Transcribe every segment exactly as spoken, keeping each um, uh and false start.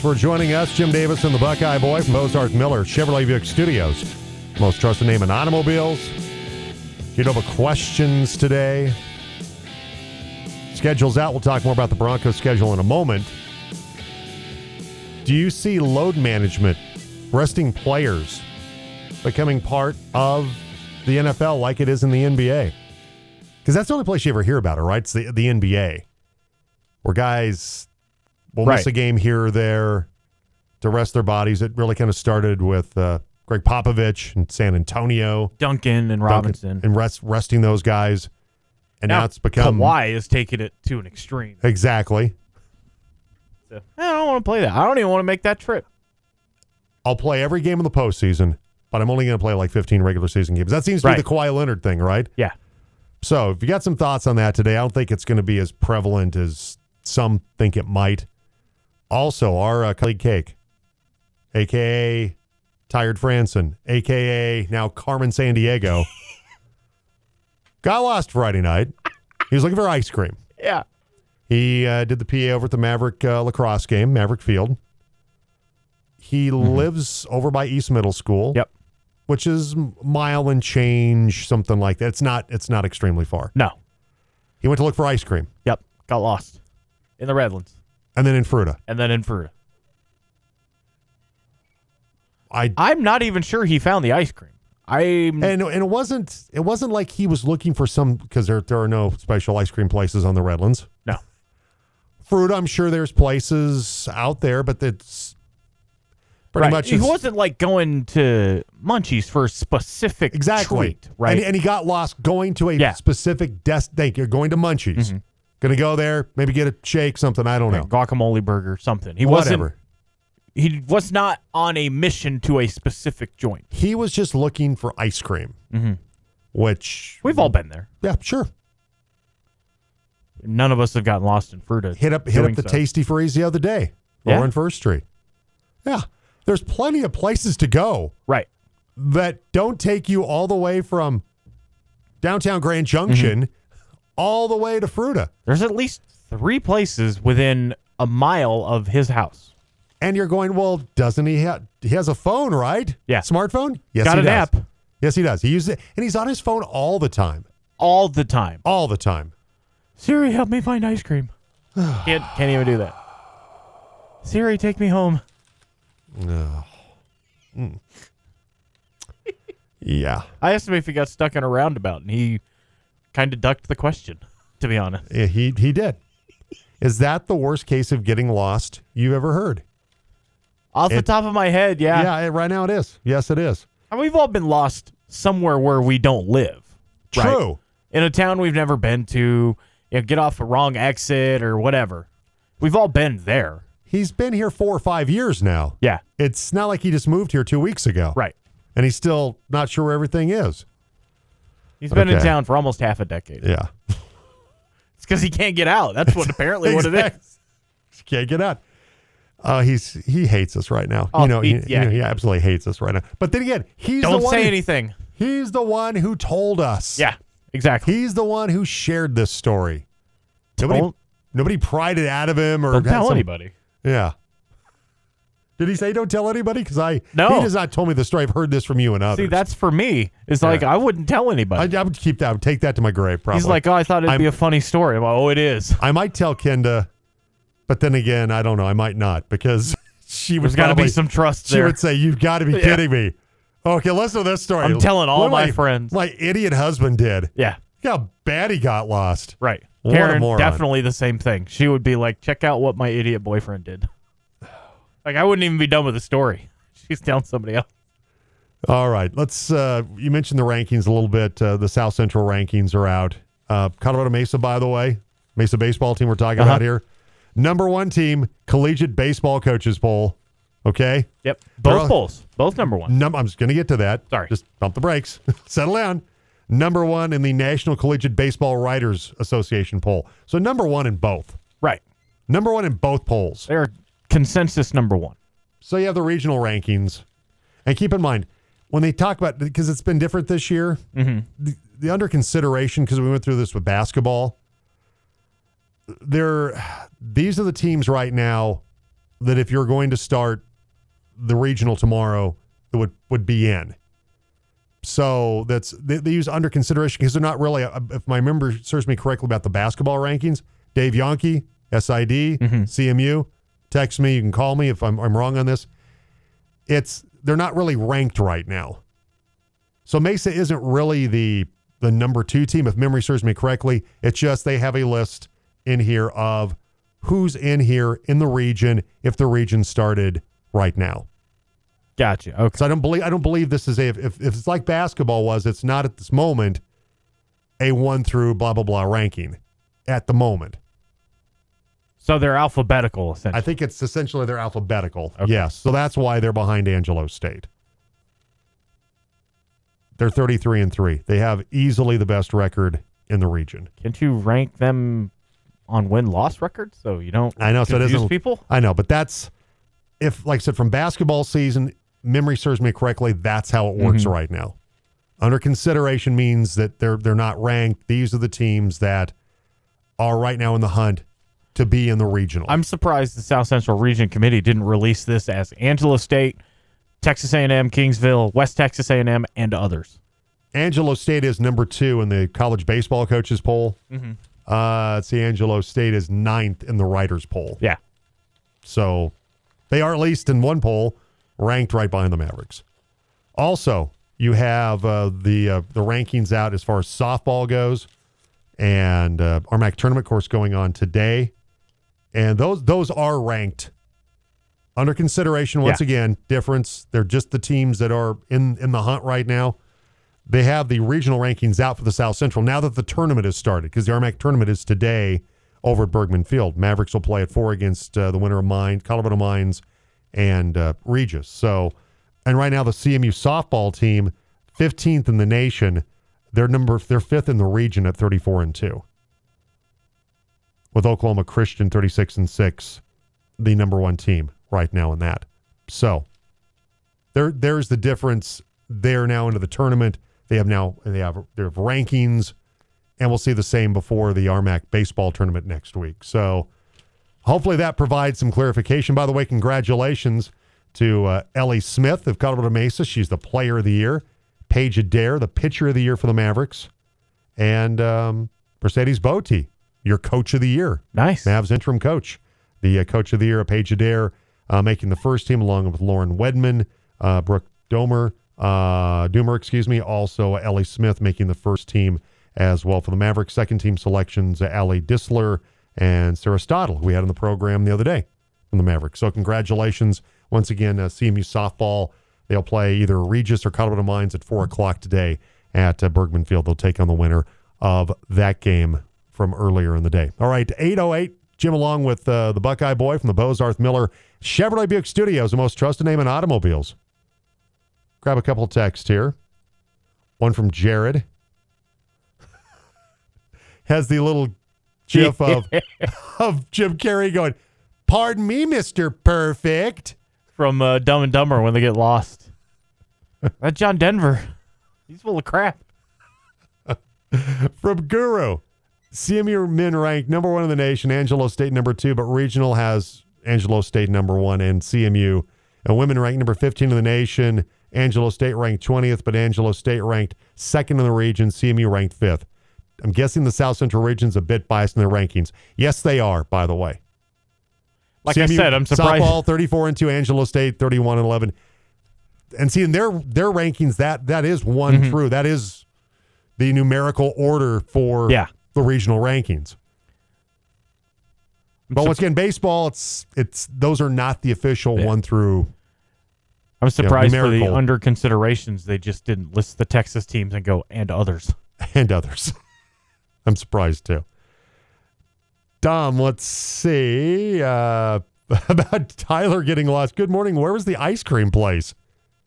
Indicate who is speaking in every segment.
Speaker 1: for joining us. Jim Davis and the Buckeye Boy from Ozark Miller Chevrolet Buick Studios. Most trusted name in automobiles. You have questions today. Schedule's out. We'll talk more about the Broncos schedule in a moment. Do you see load management, resting players, becoming part of the N F L like it is in the N B A? Because that's the only place you ever hear about it, right? It's the, the N B A, where guys will
Speaker 2: right.
Speaker 1: miss a game here or there to rest their bodies. It really kind of started with uh, Greg Popovich in San Antonio.
Speaker 2: Duncan and Robinson.
Speaker 1: Duncan, and rest, resting those guys. And now,
Speaker 2: now
Speaker 1: it's become...
Speaker 2: Kawhi is taking it to an extreme.
Speaker 1: Exactly.
Speaker 2: So, I don't want to play that. I don't even want to make that trip.
Speaker 1: I'll play every game in the postseason, but I'm only going to play like fifteen regular season games. That seems to
Speaker 2: right.
Speaker 1: be the Kawhi Leonard thing, right?
Speaker 2: Yeah.
Speaker 1: So if you got some thoughts on that today, I don't think it's going to be as prevalent as some think it might. Also, our uh, colleague Cake, a k a. Tired Franson, a k a now Carmen Sandiego, got lost Friday night. He was looking for ice cream.
Speaker 2: Yeah.
Speaker 1: He uh, did the P A over at the Maverick uh, lacrosse game, Maverick Field. He mm-hmm. lives over by East Middle School.
Speaker 2: Yep.
Speaker 1: Which is mile and change, something like that. It's not it's not extremely far.
Speaker 2: No.
Speaker 1: He went to look for ice cream.
Speaker 2: Yep. Got lost in the Redlands.
Speaker 1: And then in Fruita.
Speaker 2: And then in Fruita.
Speaker 1: I
Speaker 2: I'm not even sure he found the ice cream. I
Speaker 1: and and it wasn't it wasn't like he was looking for some, because there there are no special ice cream places on the Redlands.
Speaker 2: No.
Speaker 1: Fruita, I'm sure there's places out there, but it's pretty
Speaker 2: right.
Speaker 1: much
Speaker 2: he wasn't like going to Munchies for a specific
Speaker 1: exactly
Speaker 2: treat, right?
Speaker 1: And, and he got lost going to a
Speaker 2: yeah.
Speaker 1: specific destination. You're going to Munchies. Mm-hmm. Going to go there, maybe get a shake, something. I don't know.
Speaker 2: Guacamole burger, something. He
Speaker 1: Whatever.
Speaker 2: wasn't. He was not on a mission to a specific joint.
Speaker 1: He was just looking for ice cream,
Speaker 2: mm-hmm.
Speaker 1: which
Speaker 2: we've all been there.
Speaker 1: Yeah, sure.
Speaker 2: None of us have gotten lost in Fruita.
Speaker 1: Hit up hit up the so. Tasty Freeze the other day
Speaker 2: yeah.
Speaker 1: over on First Street. Yeah, there's plenty of places to go.
Speaker 2: Right.
Speaker 1: That don't take you all the way from downtown Grand Junction mm-hmm. all the way to Fruita.
Speaker 2: There's at least three places within a mile of his house.
Speaker 1: And you're going, well, doesn't he have, he has a phone, right?
Speaker 2: Yeah.
Speaker 1: Smartphone? Yes,
Speaker 2: Got
Speaker 1: he
Speaker 2: an
Speaker 1: does.
Speaker 2: app.
Speaker 1: Yes, he does. He uses it, and he's on his phone all the time.
Speaker 2: All the time.
Speaker 1: All the time.
Speaker 2: Siri, help me find ice cream. can't, can't even do that. Siri, take me home.
Speaker 1: No. Mm. Yeah.
Speaker 2: I asked him if he got stuck in a roundabout, and he kind of ducked the question, to be honest.
Speaker 1: Yeah, he, he did. Is that the worst case of getting lost you've ever heard?
Speaker 2: Off the it, top of my head, yeah.
Speaker 1: Yeah, right now it is. Yes, it is.
Speaker 2: And we've all been lost somewhere where we don't live.
Speaker 1: True.
Speaker 2: Right? In a town we've never been to, you know, get off a wrong exit or whatever. We've all been there.
Speaker 1: He's been here four or five years now.
Speaker 2: Yeah.
Speaker 1: It's not like he just moved here two weeks ago.
Speaker 2: Right.
Speaker 1: And he's still not sure where everything is.
Speaker 2: He's been
Speaker 1: okay.
Speaker 2: in town for almost half a decade.
Speaker 1: Yeah.
Speaker 2: It's because he can't get out. That's what apparently
Speaker 1: exactly.
Speaker 2: what it is.
Speaker 1: He can't get out. Uh, he's he hates us right now.
Speaker 2: Oh,
Speaker 1: you know,
Speaker 2: he,
Speaker 1: he,
Speaker 2: yeah.
Speaker 1: you know, he absolutely hates us right now. But then again, he's
Speaker 2: Don't
Speaker 1: the one
Speaker 2: say
Speaker 1: who,
Speaker 2: anything.
Speaker 1: He's the one who told us.
Speaker 2: Yeah, exactly.
Speaker 1: He's the one who shared this story. Nobody,
Speaker 2: Don't,
Speaker 1: nobody pried it out of him or
Speaker 2: don't tell
Speaker 1: some,
Speaker 2: anybody.
Speaker 1: Yeah. Did he say don't tell anybody? Because I
Speaker 2: no.
Speaker 1: he has not told me the story. I've heard this from you and others.
Speaker 2: See, that's for me. It's yeah. like I wouldn't tell anybody.
Speaker 1: I, I would keep that. I would take that to my grave. Probably.
Speaker 2: He's like, oh, I thought it'd
Speaker 1: I'm,
Speaker 2: be a funny story. I'm like, oh, it is.
Speaker 1: I might tell Kenda, but then again, I don't know. I might not because she would.
Speaker 2: There's got to be some trust
Speaker 1: she
Speaker 2: there.
Speaker 1: She would say, "You've got to be yeah. kidding me." Okay, listen to this story.
Speaker 2: I'm telling all my
Speaker 1: my
Speaker 2: friends.
Speaker 1: My idiot husband did.
Speaker 2: Yeah.
Speaker 1: Look how bad he got lost.
Speaker 2: Right.
Speaker 1: What
Speaker 2: Karen,
Speaker 1: a moron.
Speaker 2: definitely the same thing. She would be like, check out what my idiot boyfriend did. Like, I wouldn't even be done with the story. She's telling somebody else.
Speaker 1: All right. Let's, uh, you mentioned the rankings a little bit. Uh, the South Central rankings are out. Uh, Colorado Mesa, by the way, Mesa baseball team we're talking
Speaker 2: uh-huh.
Speaker 1: about here. Number one team, collegiate baseball coaches poll. Okay?
Speaker 2: Yep. Both
Speaker 1: all,
Speaker 2: polls. Both number one.
Speaker 1: Num- I'm just going to get to that.
Speaker 2: Sorry.
Speaker 1: Just pump the brakes. Settle down. Number one in the National Collegiate Baseball Writers Association poll. So number one in both.
Speaker 2: Right.
Speaker 1: Number one in both polls.
Speaker 2: They're consensus number one.
Speaker 1: So you have the regional rankings. And keep in mind, when they talk about, because it's been different this year,
Speaker 2: mm-hmm.
Speaker 1: the, the under consideration, because we went through this with basketball, they're, these are the teams right now that if you're going to start the regional tomorrow, that would, would be in. So that's they, they use under consideration because they're not really, if my memory serves me correctly about the basketball rankings, Dave Yonke, S I D, mm-hmm. C M U, text me, you can call me if I'm, I'm wrong on this. It's they're not really ranked right now. So Mesa isn't really the the number two team, if memory serves me correctly. It's just they have a list in here of who's in here in the region if the region started right now.
Speaker 2: Gotcha. Okay.
Speaker 1: So I don't believe I don't believe this is a if, if it's like basketball was, it's not at this moment a one through blah blah blah ranking at the moment.
Speaker 2: So they're alphabetical, essentially.
Speaker 1: I think it's essentially they're alphabetical.
Speaker 2: Okay.
Speaker 1: Yes. So that's why they're behind Angelo State. They're thirty-three and three. They have easily the best record in the region.
Speaker 2: Can't you rank them on win-loss records so you don't
Speaker 1: I know, so it
Speaker 2: confuse
Speaker 1: isn't,
Speaker 2: people?
Speaker 1: I know, but that's if, like I said, from basketball season, memory serves me correctly, that's how it works mm-hmm. right now. Under consideration means that they're they're not ranked. These are the teams that are right now in the hunt to be in the regional.
Speaker 2: I'm surprised the South Central Region Committee didn't release this as Angelo State, Texas A and M, Kingsville, West Texas A and M, and others.
Speaker 1: Angelo State is number two in the college baseball coaches poll. Mm-hmm. Uh, let's see, Angelo State is ninth in the writers poll.
Speaker 2: Yeah.
Speaker 1: So they are at least in one poll ranked right behind the Mavericks. Also, you have uh, the uh, the rankings out as far as softball goes, and uh, our M A C tournament course going on today, and those those are ranked under consideration. Once yeah. again, difference. They're just the teams that are in in the hunt right now. They have the regional rankings out for the South Central now that the tournament has started, because the R M A C tournament is today over at Bergman Field. Mavericks will play at four against uh, the winner of Mines, Colorado Mines, and uh, Regis. So, and right now the C M U softball team, fifteenth in the nation, they're number they're fifth in the region at thirty-four and two. With Oklahoma Christian thirty-six and six, the number one team right now in that. So, there there's the difference. They're now into the tournament. They have now they have they have rankings, and we'll see the same before the R M A C baseball tournament next week. So, hopefully that provides some clarification. By the way, congratulations to uh, Ellie Smith of Colorado Mesa. She's the player of the year. Paige Adair, the pitcher of the year for the Mavericks. And um, Mercedes Botti, your coach of the year.
Speaker 2: Nice.
Speaker 1: Mavs interim coach. The uh, coach of the year, Paige Adair, uh, making the first team along with Lauren Wedman, uh, Brooke Domer, uh, Doomer, excuse me. Also, Ellie Smith making the first team as well for the Mavericks. Second team selections, uh, Allie Disler and Sarah Stottle, who we had on the program the other day from the Mavericks. So congratulations once again, uh, C M U softball. They'll play either Regis or Colorado Mines at four o'clock today at uh, Bergman Field. They'll take on the winner of that game from earlier in the day. All right, eight oh eight, Jim along with uh, the Buckeye Boy from the Bozarth Miller Chevrolet Buick Studios, the most trusted name in automobiles. Grab a couple texts here. One from Jared. Has the little gif of, of Jim Carrey going, "Pardon me, Mister Perfect."
Speaker 2: From uh, Dumb and Dumber when they get lost. That John Denver, he's full of crap.
Speaker 1: From Guru, C M U men ranked number one in the nation, Angelo State number two, but regional has Angelo State number one and C M U. And women ranked number fifteen in the nation, Angelo State ranked twentieth, but Angelo State ranked second in the region, C M U ranked fifth. I'm guessing the South Central region's a bit biased in their rankings. Yes, they are, by the way.
Speaker 2: Like
Speaker 1: C M U,
Speaker 2: I said, I'm surprised.
Speaker 1: Softball thirty-four and two, Angelo State thirty-one and eleven. And see, in their their rankings, that that is one mm-hmm. through. That is the numerical order for
Speaker 2: yeah.
Speaker 1: the regional rankings.
Speaker 2: I'm
Speaker 1: but
Speaker 2: su-
Speaker 1: once again, baseball, it's it's those are not the official
Speaker 2: yeah.
Speaker 1: one through.
Speaker 2: I'm surprised
Speaker 1: you know,
Speaker 2: for the under considerations they just didn't list the Texas teams and go and others.
Speaker 1: And others. I'm surprised too. Dom, let's see uh, about Tyler getting lost. Good morning. Where was the ice cream place?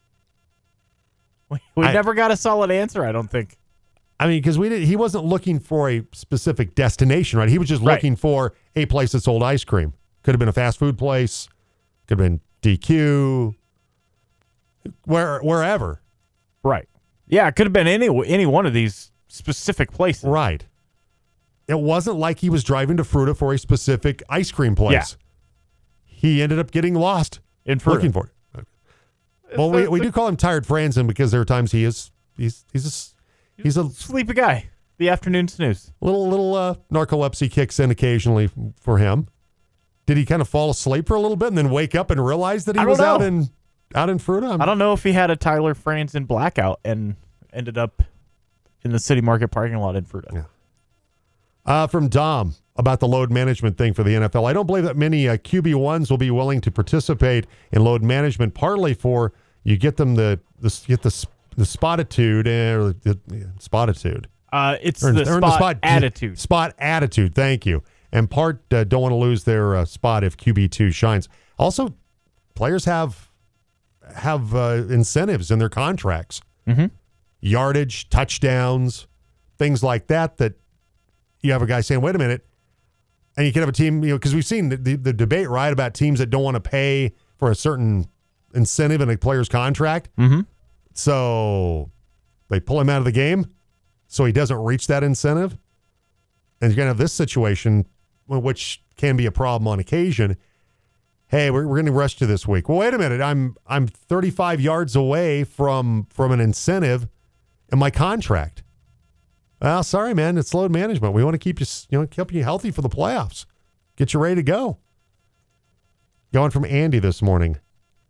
Speaker 2: We, we I, never got a solid answer, I don't think.
Speaker 1: I mean, because we did. He wasn't looking for a specific destination, right? He was just
Speaker 2: right.
Speaker 1: looking for a place that sold ice cream. Could have been a fast food place. Could have been D Q. Where wherever.
Speaker 2: Right. Yeah, it could have been any any one of these specific places.
Speaker 1: Right. It wasn't like he was driving to Fruita for a specific ice cream place.
Speaker 2: Yeah.
Speaker 1: he ended up getting lost
Speaker 2: In Fruita.
Speaker 1: looking for it. Well, we, we do call him Tired Franzen because there are times he is he's he's a, he's a
Speaker 2: Sleepy guy. The afternoon snooze.
Speaker 1: little little uh, narcolepsy kicks in occasionally for him. Did he kind of fall asleep for a little bit and then wake up and realize that he
Speaker 2: I don't
Speaker 1: was out
Speaker 2: know.
Speaker 1: in out in Fruita? I'm-
Speaker 2: I don't know if he had a Tyler Franzen blackout and ended up in the City Market parking lot in Fruita.
Speaker 1: Yeah. Uh, from Dom about the load management thing for the N F L. I don't believe that many uh, Q B ones will be willing to participate in load management, partly for you get them the, the get the the spotitude or the, the spotitude.
Speaker 2: Uh, it's
Speaker 1: Earn-
Speaker 2: the,
Speaker 1: earn
Speaker 2: spot attitude.
Speaker 1: Spot attitude. Thank you. And part uh, don't want to lose their uh, spot if Q B two shines. Also, players have have uh, incentives in their contracts,
Speaker 2: Mm-hmm.
Speaker 1: yardage, touchdowns, things like that. That you have a guy saying, "Wait a minute," and you can have a team, you know, because we've seen the, the, the debate, right, about teams that don't want to pay for a certain incentive in a player's contract.
Speaker 2: Mm-hmm.
Speaker 1: So they pull him out of the game so he doesn't reach that incentive. And you're going to have this situation, which can be a problem on occasion. Hey, we're, we're going to rush to this week. Well, wait a minute. I'm I'm thirty-five yards away from from an incentive in my contract. Well, sorry, man. It's load management. We want to keep you, you know, keep you healthy for the playoffs. Get you ready to go. Going from Andy this morning.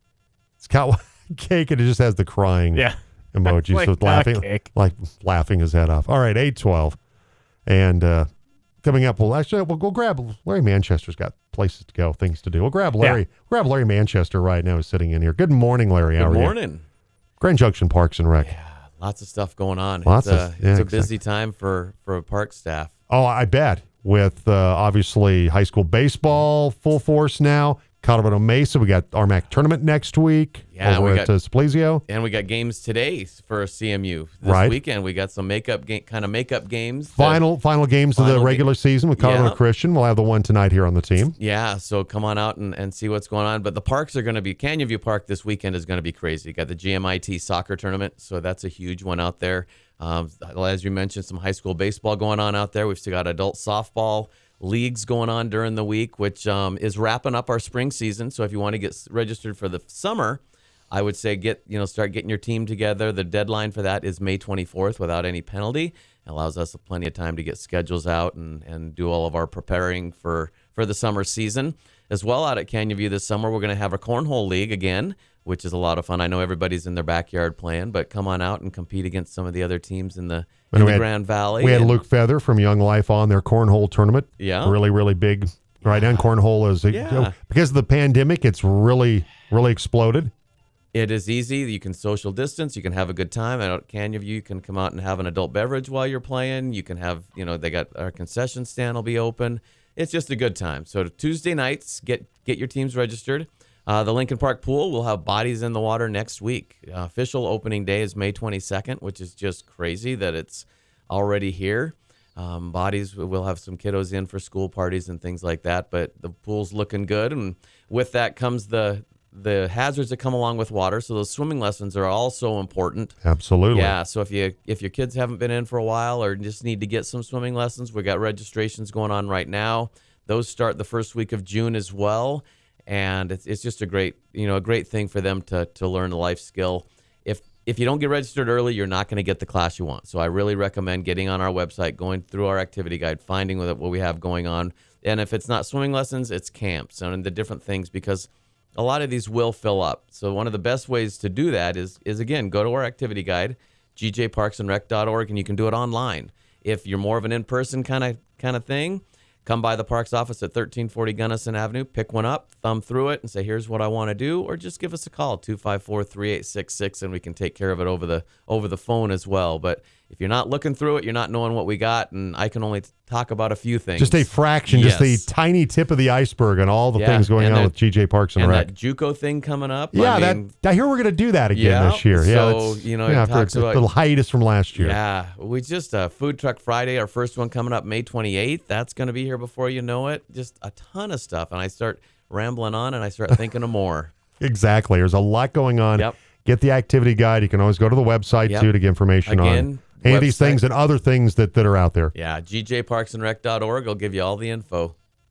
Speaker 1: It's got cake and it just has the crying
Speaker 2: Yeah.
Speaker 1: emoji.
Speaker 2: Like
Speaker 1: so it's laughing,
Speaker 2: that cake.
Speaker 1: like laughing his head off. All right, eight twelve. And uh, coming up, well, actually, we'll go grab Larry Manchester's got places to go, things to do. We'll grab Larry.
Speaker 2: Yeah.
Speaker 1: Grab Larry Manchester right now, who's sitting in here. Good morning, Larry. How
Speaker 3: Good
Speaker 1: are you?
Speaker 3: morning.
Speaker 1: Grand Junction Parks and Rec.
Speaker 3: Yeah, lots of stuff going on.
Speaker 1: Lots
Speaker 3: it's
Speaker 1: of-
Speaker 3: a,
Speaker 1: yeah,
Speaker 3: it's a
Speaker 1: exactly.
Speaker 3: busy time for for park staff.
Speaker 1: Oh, I bet. With uh, obviously high school baseball full force now. Colorado Mesa, we got our M A C tournament next week
Speaker 3: Yeah,
Speaker 1: over
Speaker 3: we
Speaker 1: at
Speaker 3: got-
Speaker 1: uh, Splizio.
Speaker 3: And we got games today for C M U this
Speaker 1: Right.
Speaker 3: weekend. We got some makeup game, kind of makeup games. that-
Speaker 1: Final final games of the
Speaker 3: Final
Speaker 1: regular season with Colorado
Speaker 3: Yeah.
Speaker 1: Christian. We'll have the one tonight here on the team.
Speaker 3: Yeah, so come on out and, and see what's going on. But the parks are going to be, Canyon View Park this weekend is going to be crazy. You got the G M I T soccer tournament, so that's a huge one out there. Um, as you mentioned, some high school baseball going on out there. We've still got adult softball leagues going on during the week, which um, is wrapping up our spring season. So if you want to get s- registered for the summer, I would say get, you know, start getting your team together. The deadline for that is May twenty-fourth without any penalty. It allows us plenty of time to get schedules out and, and do all of our preparing for, for the summer season. As well, out at Canyon View this summer, we're going to have a cornhole league again, which is a lot of fun. I know everybody's in their backyard playing, but come on out and compete against some of the other teams in the,
Speaker 1: And
Speaker 3: in
Speaker 1: we
Speaker 3: the
Speaker 1: had-
Speaker 3: Grand Valley.
Speaker 1: We had
Speaker 3: And-
Speaker 1: Luke Feather from Young Life on their cornhole tournament.
Speaker 3: Yeah.
Speaker 1: Really, really big right now. And cornhole is,
Speaker 3: Yeah.
Speaker 1: because of the pandemic, it's really, really exploded.
Speaker 3: It is easy. You can social distance. You can have a good time. Out at Canyon View, you can come out and have an adult beverage while you're playing. You can have, you know, they got our concession stand will be open. It's just a good time. So Tuesday nights, get get your teams registered. Uh, the Lincoln Park Pool will have bodies in the water next week. Uh, official opening day is May twenty-second, which is just crazy that it's already here. Um, bodies, we'll have some kiddos in for school parties and things like that, but the pool's looking good. And with that comes the the hazards that come along with water. So those swimming lessons are also important.
Speaker 1: Absolutely.
Speaker 3: Yeah. So if you if your kids haven't been in for a while or just need to get some swimming lessons, we got registrations going on right now. Those start the first week of June as well, and it's it's just a great you know a great thing for them to to learn a life skill. If if you don't get registered early, you're not going to get the class you want. So I really recommend getting on our website, going through our activity guide, finding what what we have going on. And if it's not swimming lessons, it's camps and the different things, because a lot of these will fill up. So one of the best ways to do that is, is again, go to our activity guide, g j parks and rec dot org, and you can do it online. If you're more of an in-person kind of kind of thing, come by the parks office at thirteen forty Gunnison Avenue, pick one up, thumb through it, and say, here's what I want to do, or just give us a call, two five four, three eight six six, and we can take care of it over the over the phone as well. But if you're not looking through it, you're not knowing what we got, and I can only t- talk about a few things.
Speaker 1: Just a fraction,
Speaker 3: Yes.
Speaker 1: just the tiny tip of the iceberg on all the
Speaker 3: Yeah,
Speaker 1: things going
Speaker 3: and
Speaker 1: on
Speaker 3: that-
Speaker 1: with G J Parks and,
Speaker 3: and
Speaker 1: Rec.
Speaker 3: that JUCO thing coming up.
Speaker 1: Yeah,
Speaker 3: I mean,
Speaker 1: that I hear we're going to do that again
Speaker 3: Yeah,
Speaker 1: this year. Yeah,
Speaker 3: so,
Speaker 1: that's-
Speaker 3: you know, it
Speaker 1: yeah, after
Speaker 3: talks
Speaker 1: a
Speaker 3: about-
Speaker 1: little hiatus from last year.
Speaker 3: Yeah, we just uh, Food Truck Friday, our first one coming up May twenty-eighth. That's going to be here before you know it. Just a ton of stuff, and I start rambling on, and I start thinking of more.
Speaker 1: Exactly. There's a lot going on.
Speaker 3: Yep.
Speaker 1: Get the activity guide. You can always go to the website
Speaker 3: Yep.
Speaker 1: too to get information
Speaker 3: Again,
Speaker 1: on any of these
Speaker 3: website.
Speaker 1: things and other things that, that are out there.
Speaker 3: Yeah, g j parks and rec dot org will give you all the info.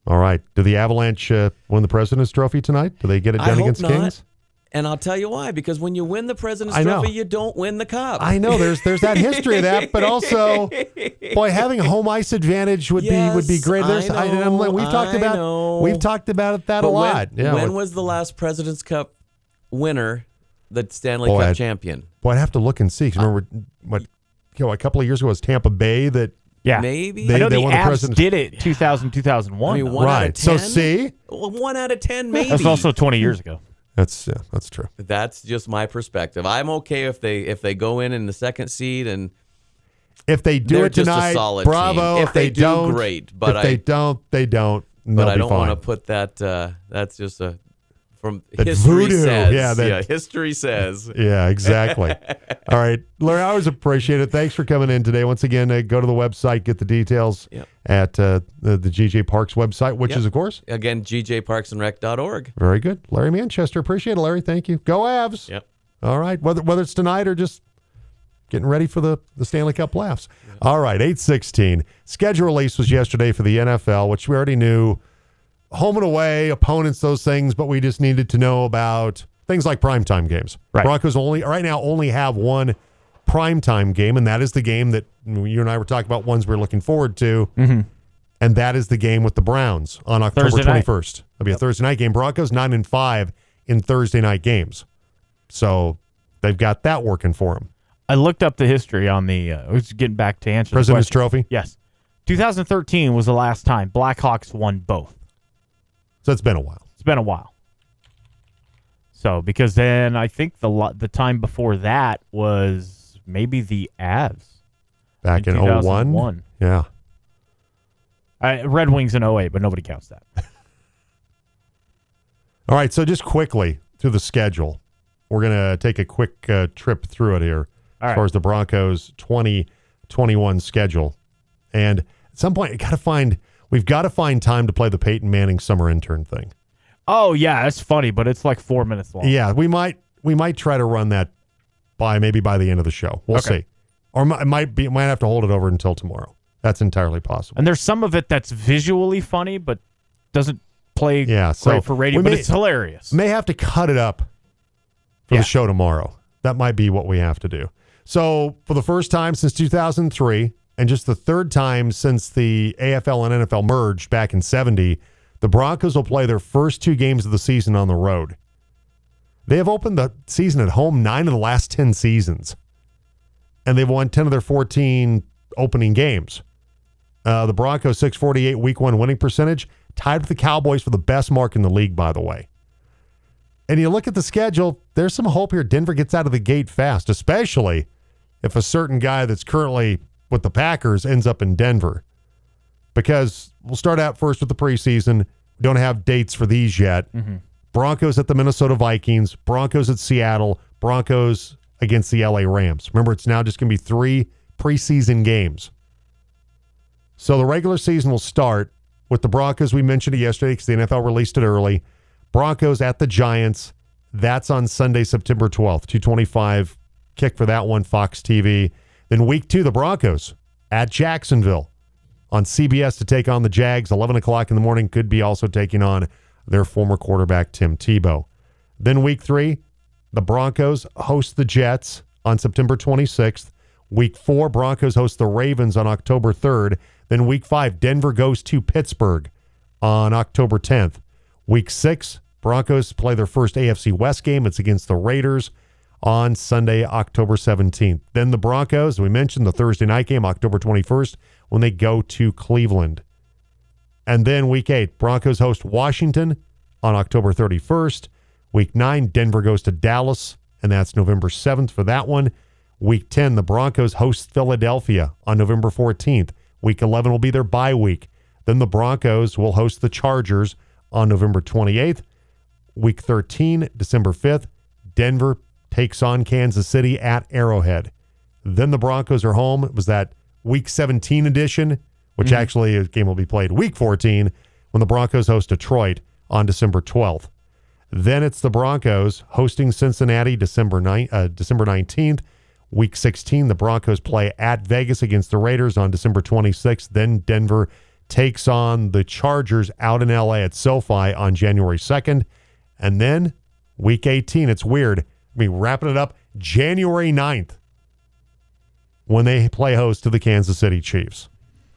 Speaker 1: All right. Do the Avalanche uh, win the President's Trophy tonight? Do they get it
Speaker 3: I
Speaker 1: done
Speaker 3: hope
Speaker 1: against
Speaker 3: not.
Speaker 1: Kings?
Speaker 3: And I'll tell you why. Because when you win the President's
Speaker 1: I know.
Speaker 3: Trophy, you don't win the cup.
Speaker 1: I know there's there's that history of that, but also, boy, having a home ice advantage would
Speaker 3: Yes,
Speaker 1: be would be great. There's,
Speaker 3: I
Speaker 1: I
Speaker 3: know,
Speaker 1: we've talked
Speaker 3: I
Speaker 1: about
Speaker 3: know.
Speaker 1: we've talked about it that
Speaker 3: But
Speaker 1: a lot.
Speaker 3: When,
Speaker 1: yeah,
Speaker 3: when
Speaker 1: with-
Speaker 3: was the last President's Cup winner the Stanley
Speaker 1: Boy,
Speaker 3: Cup
Speaker 1: I'd-
Speaker 3: champion?
Speaker 1: boy, I'd have to look and see. 'Cause remember what you know, a couple of years ago it was Tampa Bay that
Speaker 2: Yeah.
Speaker 3: Maybe.
Speaker 1: They-
Speaker 2: I know the
Speaker 1: won the
Speaker 2: Avs
Speaker 1: President's-
Speaker 2: did it two thousand, two thousand one.
Speaker 3: I mean,
Speaker 2: though.
Speaker 3: one out
Speaker 1: right.
Speaker 3: of ten.
Speaker 1: So see,
Speaker 3: Well, one out of ten, maybe.
Speaker 2: That was also twenty years ago.
Speaker 1: that's yeah, that's true.
Speaker 3: That's just my perspective. I'm okay if they if they go in in the second seed and
Speaker 1: If they do
Speaker 3: They're
Speaker 1: it
Speaker 3: just a
Speaker 1: tonight,
Speaker 3: solid
Speaker 1: bravo.
Speaker 3: team.
Speaker 1: If,
Speaker 3: If they do,
Speaker 1: don't,
Speaker 3: great. But
Speaker 1: if they
Speaker 3: I-
Speaker 1: don't, they don't.
Speaker 3: but
Speaker 1: they'll
Speaker 3: I
Speaker 1: be
Speaker 3: don't want to
Speaker 1: fine.
Speaker 3: put that. Uh, that's just a from
Speaker 1: That
Speaker 3: history
Speaker 1: voodoo.
Speaker 3: says.
Speaker 1: Yeah, that-
Speaker 3: yeah, history says.
Speaker 1: Yeah, exactly. All right, Larry, I always appreciate it. Thanks for coming in today. Once again, uh, go to the website, get the details
Speaker 3: Yep.
Speaker 1: at uh, the, the G J Parks website, which
Speaker 3: Yep.
Speaker 1: is, of course,
Speaker 3: Again, g j parks and rec dot org.
Speaker 1: very good. Larry Manchester, appreciate it, Larry. Thank you. Go Avs.
Speaker 3: Yep.
Speaker 1: All right, whether whether it's tonight or just getting ready for the, the Stanley Cup playoffs. All right, eight sixteen. Schedule release was yesterday for the N F L, which we already knew. Home and away, opponents, those things, but we just needed to know about things like primetime games.
Speaker 2: Right.
Speaker 1: Broncos only right now only have one primetime game, and that is the game that you and I were talking about ones we're looking forward to.
Speaker 2: Mm-hmm.
Speaker 1: And that is the game with the Browns on October
Speaker 2: Thursday night.
Speaker 1: twenty-first. It'll be a Thursday night game. Broncos nine and five in Thursday night games. So they've got that working for them.
Speaker 2: I looked up the history on the. Uh, I was getting back to answer
Speaker 1: President's
Speaker 2: the question.
Speaker 1: Trophy.
Speaker 2: Yes, two thousand thirteen was the last time Blackhawks won both.
Speaker 1: So it's been a while.
Speaker 2: It's been a while. So because then I think the lo- the time before that was maybe the Avs
Speaker 1: Back in,
Speaker 2: In
Speaker 1: oh one.
Speaker 2: two thousand one.
Speaker 1: Yeah.
Speaker 2: I, Red Wings in oh eight, but nobody counts that.
Speaker 1: All right, so just quickly through the schedule, we're going to take a quick uh, trip through it here
Speaker 2: All
Speaker 1: as
Speaker 2: right.
Speaker 1: far as the Broncos twenty twenty-one schedule. And at some point, you got to find we've got to find time to play the Peyton Manning summer intern thing.
Speaker 2: Oh yeah, that's funny, but it's like four minutes long.
Speaker 1: Yeah, we might we might try to run that by maybe by the end of the show. We'll
Speaker 2: Okay.
Speaker 1: see, or it might be might have to hold it over until tomorrow. That's entirely possible.
Speaker 2: And there's some of it that's visually funny, but doesn't play
Speaker 1: Yeah, so
Speaker 2: great for radio.
Speaker 1: we
Speaker 2: But
Speaker 1: may-
Speaker 2: it's hilarious.
Speaker 1: May have to cut it up for
Speaker 2: Yeah.
Speaker 1: the show tomorrow. That might be what we have to do. So for the first time since two thousand three, and just the third time since the A F L and N F L merged back in seventy, the Broncos will play their first two games of the season on the road. They have opened the season at home nine of the last ten seasons, and they've won ten of their fourteen opening games. Uh, the Broncos six forty-eight week one winning percentage, tied with the Cowboys for the best mark in the league, by the way. And you look at the schedule, there's some hope here. Denver gets out of the gate fast, especially if a certain guy that's currently with the Packers ends up in Denver. Because we'll start out first with the preseason. We don't have dates for these yet.
Speaker 2: Mm-hmm.
Speaker 1: Broncos at the Minnesota Vikings, Broncos at Seattle, Broncos against the L A Rams. Remember, it's now just going to be three preseason games. So the regular season will start with the Broncos. We mentioned it yesterday because the N F L released it early. Broncos at the Giants. That's on Sunday, September twelfth. two twenty-five kick for that one, Fox T V. Then week two, the Broncos at Jacksonville on C B S to take on the Jags. eleven o'clock in the morning, could be also taking on their former quarterback, Tim Tebow. Then week three, the Broncos host the Jets on September twenty-sixth. Week four, Broncos host the Ravens on October third. Then week five, Denver goes to Pittsburgh on October tenth. Week six, Broncos play their first A F C West game. It's against the Raiders on Sunday, October seventeenth. Then the Broncos, we mentioned the Thursday night game, October twenty-first, when they go to Cleveland. And then week eight, Broncos host Washington on October thirty-first. Week nine, Denver goes to Dallas, and that's November seventh for that one. Week ten, the Broncos host Philadelphia on November fourteenth. Week eleven will be their bye week. Then the Broncos will host the Chargers on November twenty-eighth. Week thirteen, December fifth, Denver takes on Kansas City at Arrowhead. Then the Broncos are home. It was that Week seventeen edition, which
Speaker 2: Mm-hmm.
Speaker 1: actually a game will be played Week fourteen when the Broncos host Detroit on December twelfth. Then it's the Broncos hosting Cincinnati December ninth, uh, December nineteenth. Week sixteen, the Broncos play at Vegas against the Raiders on December twenty-sixth. Then Denver takes on the Chargers out in L A at SoFi on January second. And then week eighteen, it's weird. I mean, wrapping it up January ninth when they play host to the Kansas City Chiefs.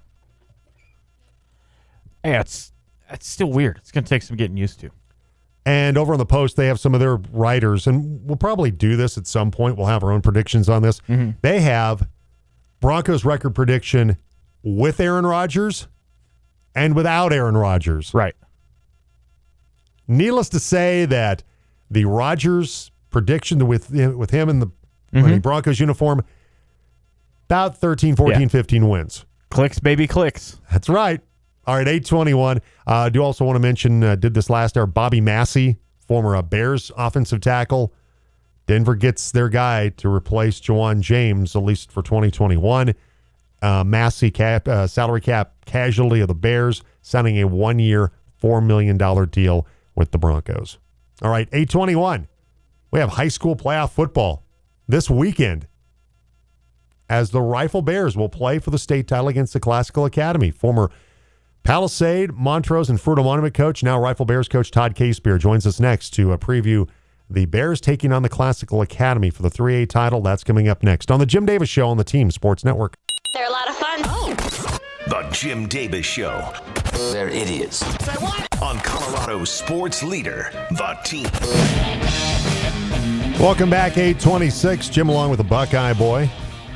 Speaker 2: Yeah, it's, it's still weird. It's going to take some getting used to.
Speaker 1: And over on the Post, they have some of their writers, and we'll probably do this at some point. We'll have our own predictions on this.
Speaker 2: Mm-hmm.
Speaker 1: They have Broncos record prediction with Aaron Rodgers and without Aaron Rodgers.
Speaker 2: Right.
Speaker 1: Needless to say that the Rodgers prediction with with him in the, mm-hmm. in the Broncos uniform, about thirteen, fourteen, yeah. fifteen wins.
Speaker 2: Clicks, baby, clicks.
Speaker 1: That's right. All right, eight twenty-one. Uh, I do also want to mention, uh, did this last hour, Bobby Massey, former uh, Bears offensive tackle. Denver gets their guy to replace Jawan James, at least for twenty twenty-one. Uh, Massey, cap, uh, salary cap casualty of the Bears, signing a one-year, four million dollars deal with the Broncos. All right, eight twenty-one. We have high school playoff football this weekend as the Rifle Bears will play for the state title against the Classical Academy. Former Palisade, Montrose, and Fruita Monument coach, now Rifle Bears coach Todd Casebeer joins us next to uh, preview the Bears taking on the Classical Academy for the three A title. That's coming up next on the Jim Davis Show on the Team Sports Network.
Speaker 4: They're a lot of fun. Oh.
Speaker 5: The Jim Davis Show.
Speaker 6: They're idiots.
Speaker 5: Say what? On Colorado's sports leader, The Team.
Speaker 1: Welcome back, eight twenty-six. Jim along with the Buckeye Boy.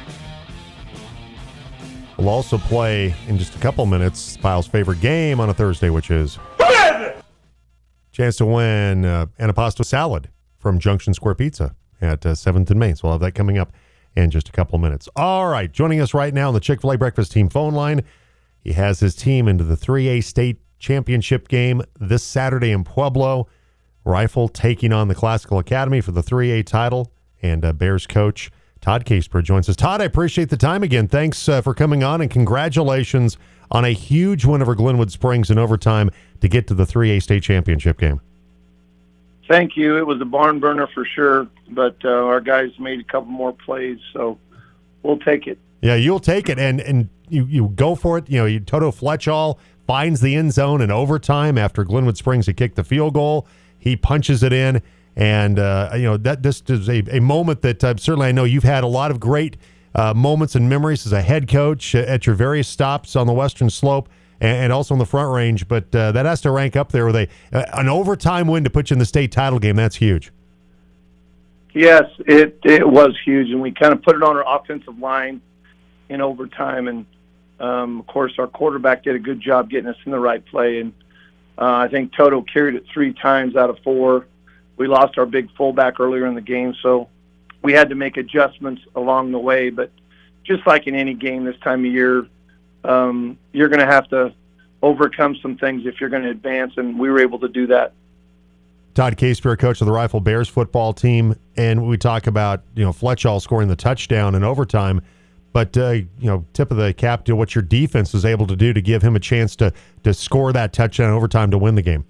Speaker 1: We'll also play in just a couple minutes Pyle's favorite game on a Thursday, which is chance to win uh, antipasto salad from Junction Square Pizza at uh, seventh and Main. So we'll have that coming up in just a couple minutes. All right, joining us right now on the Chick-fil-A Breakfast Team phone line, he has his team into the three A state championship game this Saturday in Pueblo. Rifle taking on the Classical Academy for the three A title, and uh, Bears coach Todd Casebeer joins us. Todd, I appreciate the time again. Thanks uh, for coming on, and congratulations on a huge win over Glenwood Springs in overtime to get to the three A state championship game.
Speaker 7: Thank you. It was a barn burner for sure, but uh, our guys made a couple more plays, so we'll take it.
Speaker 1: Yeah, you'll take it, and and you, you go for it. You know, you, Toto Fletchall finds the end zone in overtime after Glenwood Springs had kicked the field goal. He punches it in, and uh, you know that this is a, a moment that uh, certainly I know you've had a lot of great uh, moments and memories as a head coach at your various stops on the Western Slope and, and also on the Front Range. But uh, that has to rank up there with a an overtime win to put you in the state title game. That's huge.
Speaker 7: Yes, it it was huge, and we kind of put it on our offensive line in overtime, and um, of course our quarterback did a good job getting us in the right play, and uh, I think Toto carried it three times out of four. We lost our big fullback earlier in the game, so we had to make adjustments along the way. But just like in any game this time of year, um, you're going to have to overcome some things if you're going to advance, and we were able to do that.
Speaker 1: Todd Casebeer, coach of the Rifle Bears football team, and we talk about you know Fletchall scoring the touchdown in overtime. But, uh, you know, tip of the cap to what your defense was able to do to give him a chance to, to score that touchdown in overtime to win the game.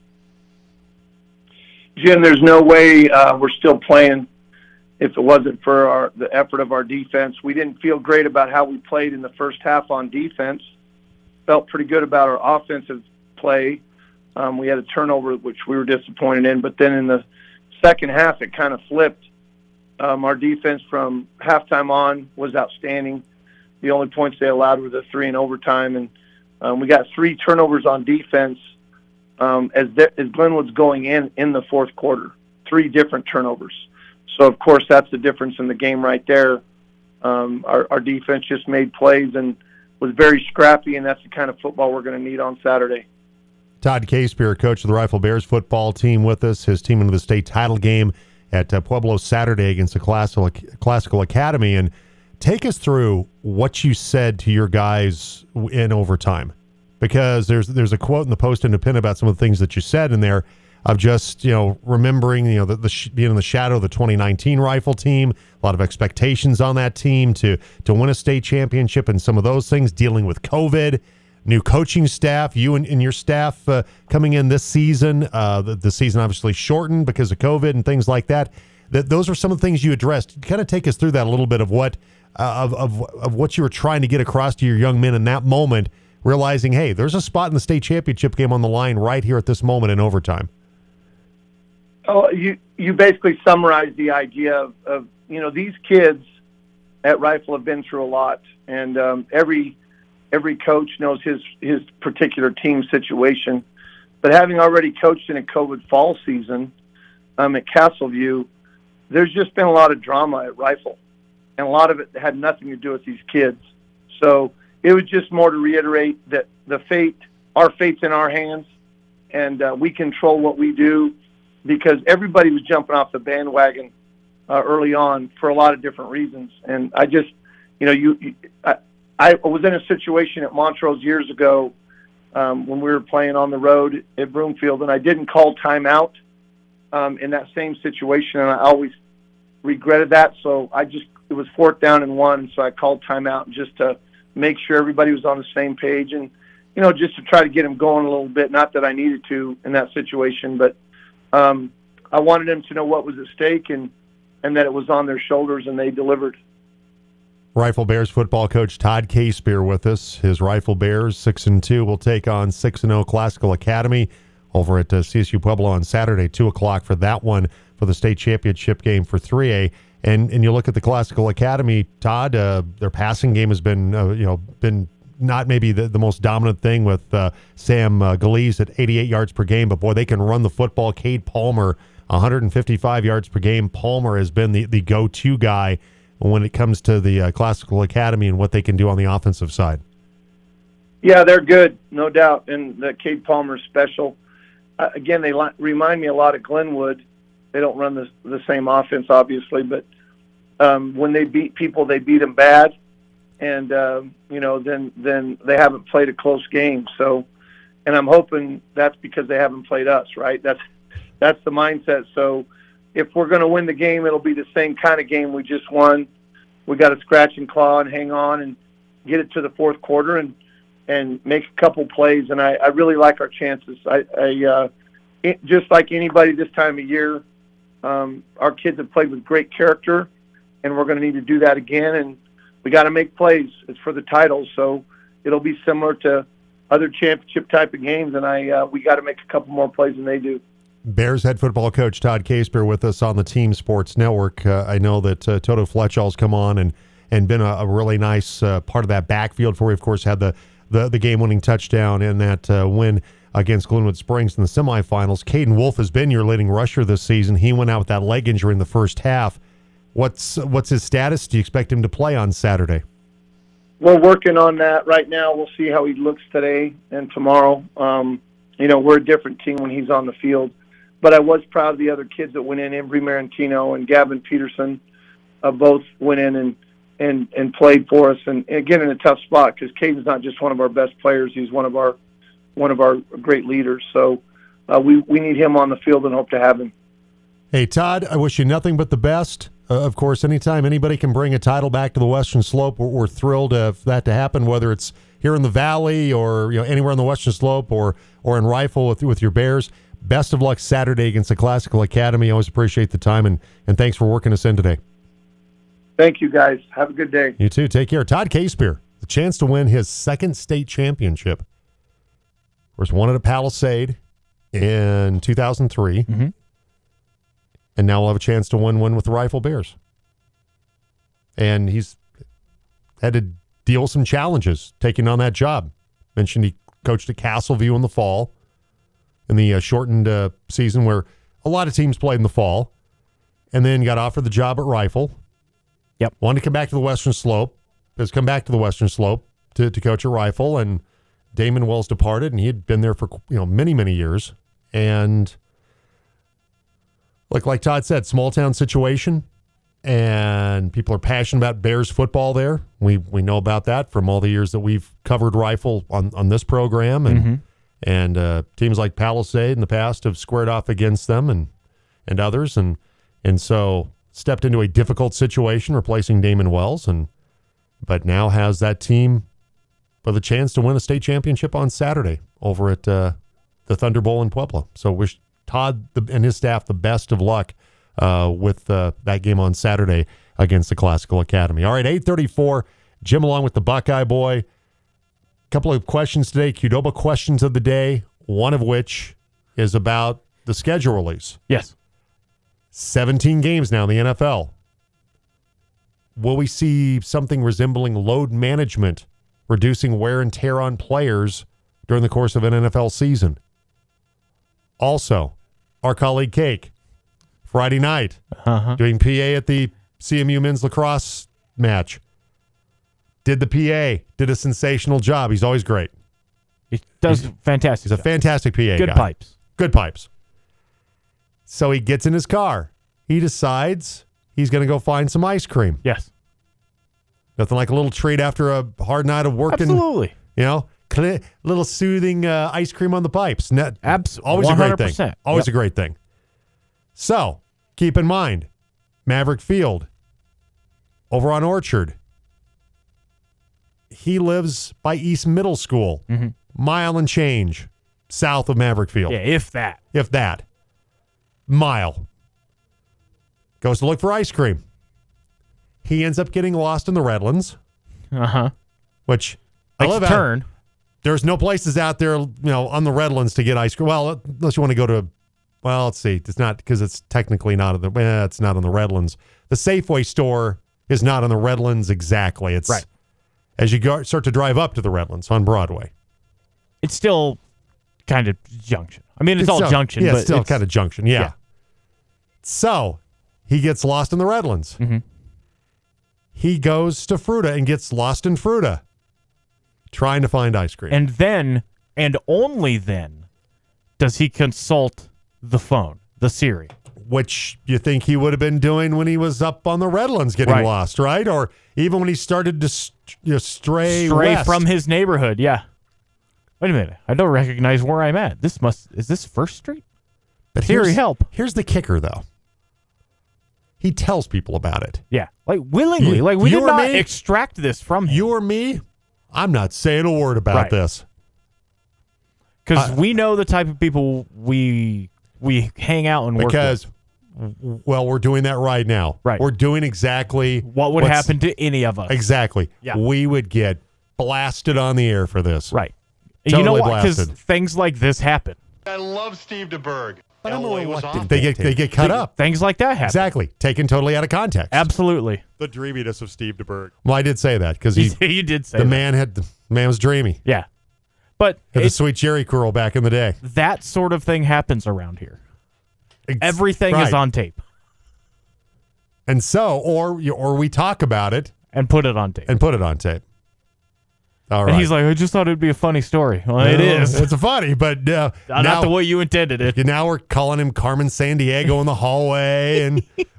Speaker 7: Jim, there's no way uh, we're still playing if it wasn't for our, the effort of our defense. We didn't feel great about how we played in the first half on defense. Felt pretty good about our offensive play. Um, we had a turnover, which we were disappointed in. But then in the second half, it kind of flipped. Um, our defense from halftime on was outstanding. The only points they allowed were the three in overtime, and um, we got three turnovers on defense um, as, de- as Glenwood's going in in the fourth quarter, three different turnovers. So, of course, that's the difference in the game right there. Um, our, our defense just made plays and was very scrappy, and that's the kind of football we're going to need on Saturday.
Speaker 1: Todd Casebeer, coach of the Rifle Bears football team, with us, his team into the state title game at uh, Pueblo Saturday against the Classical, Classical Academy. And take us through what you said to your guys in overtime, because there's there's a quote in the Post Independent about some of the things that you said in there of just, you know, remembering, you know, the, the sh- being in the shadow of the twenty nineteen Rifle team, a lot of expectations on that team to to win a state championship, and some of those things, dealing with COVID, new coaching staff, you and, and your staff uh, coming in this season, uh, the, the season obviously shortened because of COVID and things like that. That those are some of the things you addressed. Kind of take us through that a little bit of what uh, of, of of what you were trying to get across to your young men in that moment realizing, hey, there's a spot in the state championship game on the line right here at this moment in overtime?
Speaker 7: Oh, you you basically summarized the idea of, of you know, these kids at Rifle have been through a lot, and um, every every coach knows his his particular team situation. But having already coached in a COVID fall season um, at Castleview, there's just been a lot of drama at Rifle, and a lot of it had nothing to do with these kids. So it was just more to reiterate that the fate, our fate's in our hands, and uh, we control what we do, because everybody was jumping off the bandwagon uh, early on for a lot of different reasons. And I just, you know, you, you I, I was in a situation at Montrose years ago um, when we were playing on the road at Broomfield, and I didn't call timeout um, in that same situation, and I always regretted that. So I just, it was fourth down and one, and so I called timeout just to make sure everybody was on the same page, and, you know, just to try to get them going a little bit. Not that I needed to in that situation, but um, I wanted them to know what was at stake, and, and that it was on their shoulders, and they delivered.
Speaker 1: Rifle Bears football coach Todd Casebeer with us. His Rifle Bears, six and two, will take on six and zero Classical Academy over at uh, C S U Pueblo on Saturday, two o'clock for that one for the state championship game for three A. And and you look at the Classical Academy, Todd, uh, their passing game has been uh, you know been not maybe the, the most dominant thing with uh, Sam uh, Galeese at eighty-eight yards per game, but boy, they can run the football. Cade Palmer, one hundred fifty-five yards per game. Palmer has been the, the go-to guy when it comes to the uh, Classical Academy and what they can do on the offensive side.
Speaker 7: Yeah, they're good, no doubt, and the Cade Palmer's special. Uh, again, they li- remind me a lot of Glenwood. They don't run the the same offense, obviously, but um, when they beat people, they beat them bad, and uh, you know, then then they haven't played a close game. So, and I'm hoping that's because they haven't played us, right? That's that's the mindset. So, if we're going to win the game, it'll be the same kind of game we just won. We got to scratch and claw and hang on and get it to the fourth quarter and and make a couple plays. And I, I really like our chances. I, I uh, it, just like anybody this time of year. Um, our kids have played with great character, and we're going to need to do that again. And we got to make plays. It's for the title, so it'll be similar to other championship type of games. And I, uh, we got to make a couple more plays than they do.
Speaker 1: Bears head football coach Todd Casebeer with us on the Team Sports Network. Uh, I know that uh, Toto Fletchall's come on and and been a, a really nice uh, part of that backfield for you. Of course, had the the, the game-winning touchdown and that uh, win against Glenwood Springs in the semifinals. Caden Wolf has been your leading rusher this season. He went out with that leg injury in the first half. What's what's his status? Do you expect him to play on Saturday?
Speaker 7: We're working on that right now. We'll see how he looks today and tomorrow. Um, you know, we're a different team when he's on the field. But I was proud of the other kids that went in. Embry Marantino and Gavin Peterson uh, both went in and, and, and played for us. And, again, in a tough spot, because Caden's not just one of our best players. He's one of our one of our great leaders. So uh, we, we need him on the field and hope to have him.
Speaker 1: Hey, Todd, I wish you nothing but the best. Uh, of course, anytime anybody can bring a title back to the Western Slope, we're, we're thrilled uh, for that to happen, whether it's here in the Valley or you know anywhere on the Western Slope or or in Rifle with, with your Bears. Best of luck Saturday against the Classical Academy. Always appreciate the time, and, and thanks for working us in today.
Speaker 7: Thank you, guys. Have a good day.
Speaker 1: You too. Take care. Todd Casebeer, the chance to win his second state championship. Of course, won it at Palisade in two thousand three,
Speaker 2: Mm-hmm.
Speaker 1: and now we'll have a chance to win one with the Rifle Bears. And he's had to deal with some challenges taking on that job. Mentioned he coached at Castleview in the fall, in the uh, shortened uh, season where a lot of teams played in the fall, and then got offered the job at Rifle.
Speaker 2: Yep.
Speaker 1: Wanted to come back to the Western Slope. Has come back to the Western Slope to, to coach at Rifle, and Damon Wells departed, and he had been there for you know many, many years. And like like Todd said, small town situation, and people are passionate about Bears football there. We we know about that from all the years that we've covered Rifle on, on this program, and
Speaker 2: Mm-hmm.
Speaker 1: and uh, teams like Palisade in the past have squared off against them and and others, and and so stepped into a difficult situation replacing Damon Wells, and but now has that team with a chance to win a state championship on Saturday over at uh, the Thunder Bowl in Pueblo. So wish Todd the, and his staff the best of luck uh, with uh, that game on Saturday against the Classical Academy. All right, eight thirty-four, Jim along with the Buckeye Boy. couple of questions today, Qdoba questions of the day, one of which is about the schedule release.
Speaker 2: Yes.
Speaker 1: seventeen games now in the N F L. Will we see something resembling load management, reducing wear and tear on players during the course of an N F L season? Also, our colleague Cake, Friday night,
Speaker 2: Uh-huh.
Speaker 1: doing P A at the C M U men's lacrosse match. Did the P A, did a sensational job. He's always great.
Speaker 2: He does fantastic.
Speaker 1: He's a
Speaker 2: job.
Speaker 1: fantastic P A
Speaker 2: Good
Speaker 1: guy.
Speaker 2: pipes.
Speaker 1: Good pipes. So he gets in his car. He decides he's going to go find some ice cream.
Speaker 2: Yes.
Speaker 1: Nothing like a little treat after a hard night of working.
Speaker 2: Absolutely.
Speaker 1: You know, cl- little soothing uh, ice cream on the pipes. Net,
Speaker 2: Abs-
Speaker 1: always a great thing.
Speaker 2: one hundred percent.
Speaker 1: Always
Speaker 2: Yep.
Speaker 1: a great thing. So keep in mind, Maverick Field over on Orchard. He lives by East Middle School,
Speaker 2: Mm-hmm.
Speaker 1: mile and change south of Maverick Field.
Speaker 2: Yeah, if that.
Speaker 1: If that. Mile. Goes to look for ice cream. He ends up getting lost in the Redlands,
Speaker 2: Uh-huh.
Speaker 1: which I
Speaker 2: Makes
Speaker 1: love
Speaker 2: a
Speaker 1: out-
Speaker 2: turn.
Speaker 1: There's no places out there, you know, on the Redlands to get ice cream. Well, unless you want to go to, well, let's see. It's not, because it's technically not on the, eh, it's not on the Redlands. The Safeway store is not on the Redlands exactly. It's
Speaker 2: Right.
Speaker 1: as you go, start to drive up to the Redlands on Broadway.
Speaker 2: It's still kind of junction. I mean, it's, all
Speaker 1: still-
Speaker 2: junction,
Speaker 1: Yeah,
Speaker 2: but
Speaker 1: it's still kind of junction. Yeah.
Speaker 2: yeah.
Speaker 1: So he gets lost in the Redlands.
Speaker 2: Mm-hmm.
Speaker 1: He goes to Fruta and gets lost in Fruta, trying to find ice cream.
Speaker 2: And then, and only then, does he consult the phone, the Siri.
Speaker 1: Which you think he would have been doing when he was up on the Redlands getting
Speaker 2: Right.
Speaker 1: lost, right? Or even when he started to st- you know, stray,
Speaker 2: Stray
Speaker 1: west.
Speaker 2: from his neighborhood, yeah. Wait a minute. I don't recognize where I'm at. This must, is this First Street?
Speaker 1: But
Speaker 2: Siri,
Speaker 1: here's-
Speaker 2: help.
Speaker 1: Here's the kicker, though. He tells people about it.
Speaker 2: Yeah. Like willingly.
Speaker 1: You-
Speaker 2: like we
Speaker 1: you
Speaker 2: did
Speaker 1: or
Speaker 2: not
Speaker 1: me?
Speaker 2: extract this from him.
Speaker 1: You or me, I'm not saying a word about
Speaker 2: Right.
Speaker 1: this.
Speaker 2: Because
Speaker 1: Uh,
Speaker 2: we know the type of people we we hang out and work
Speaker 1: Because,
Speaker 2: with.
Speaker 1: well, we're doing that right now.
Speaker 2: Right.
Speaker 1: We're doing exactly
Speaker 2: What would
Speaker 1: what's-
Speaker 2: happen to any of us?
Speaker 1: Exactly.
Speaker 2: Yeah.
Speaker 1: We would get blasted on the air for this.
Speaker 2: Right. And you know
Speaker 1: Totally
Speaker 2: what? Because
Speaker 1: blasted.
Speaker 2: things like this happen.
Speaker 6: I love Steve DeBerg.
Speaker 1: But I'm a
Speaker 6: Elway was
Speaker 1: reluctant-
Speaker 6: off
Speaker 1: They
Speaker 6: that
Speaker 1: get
Speaker 6: tape.
Speaker 1: they get cut up.
Speaker 2: Things like that happen.
Speaker 1: Exactly. Taken totally out of context.
Speaker 2: Absolutely.
Speaker 6: The dreaminess of Steve DeBerg.
Speaker 1: Well, I did say that because he
Speaker 2: you did say
Speaker 1: the
Speaker 2: that.
Speaker 1: man had the man was dreamy.
Speaker 2: Yeah. But
Speaker 1: Had the
Speaker 2: it's,
Speaker 1: sweet Jerry curl back in the day.
Speaker 2: that sort of thing happens around here.
Speaker 1: Ex-
Speaker 2: Everything
Speaker 1: right.
Speaker 2: is on tape
Speaker 1: And so, or you- or we talk about it
Speaker 2: and put it on tape.
Speaker 1: and put it on tape. All right.
Speaker 2: And he's like, I just thought it'd be a funny story. Well, it
Speaker 1: Well,
Speaker 2: is.
Speaker 1: It's funny, but uh,
Speaker 2: Not
Speaker 1: now,
Speaker 2: the way you intended it.
Speaker 1: now we're calling him Carmen Sandiego in the hallway and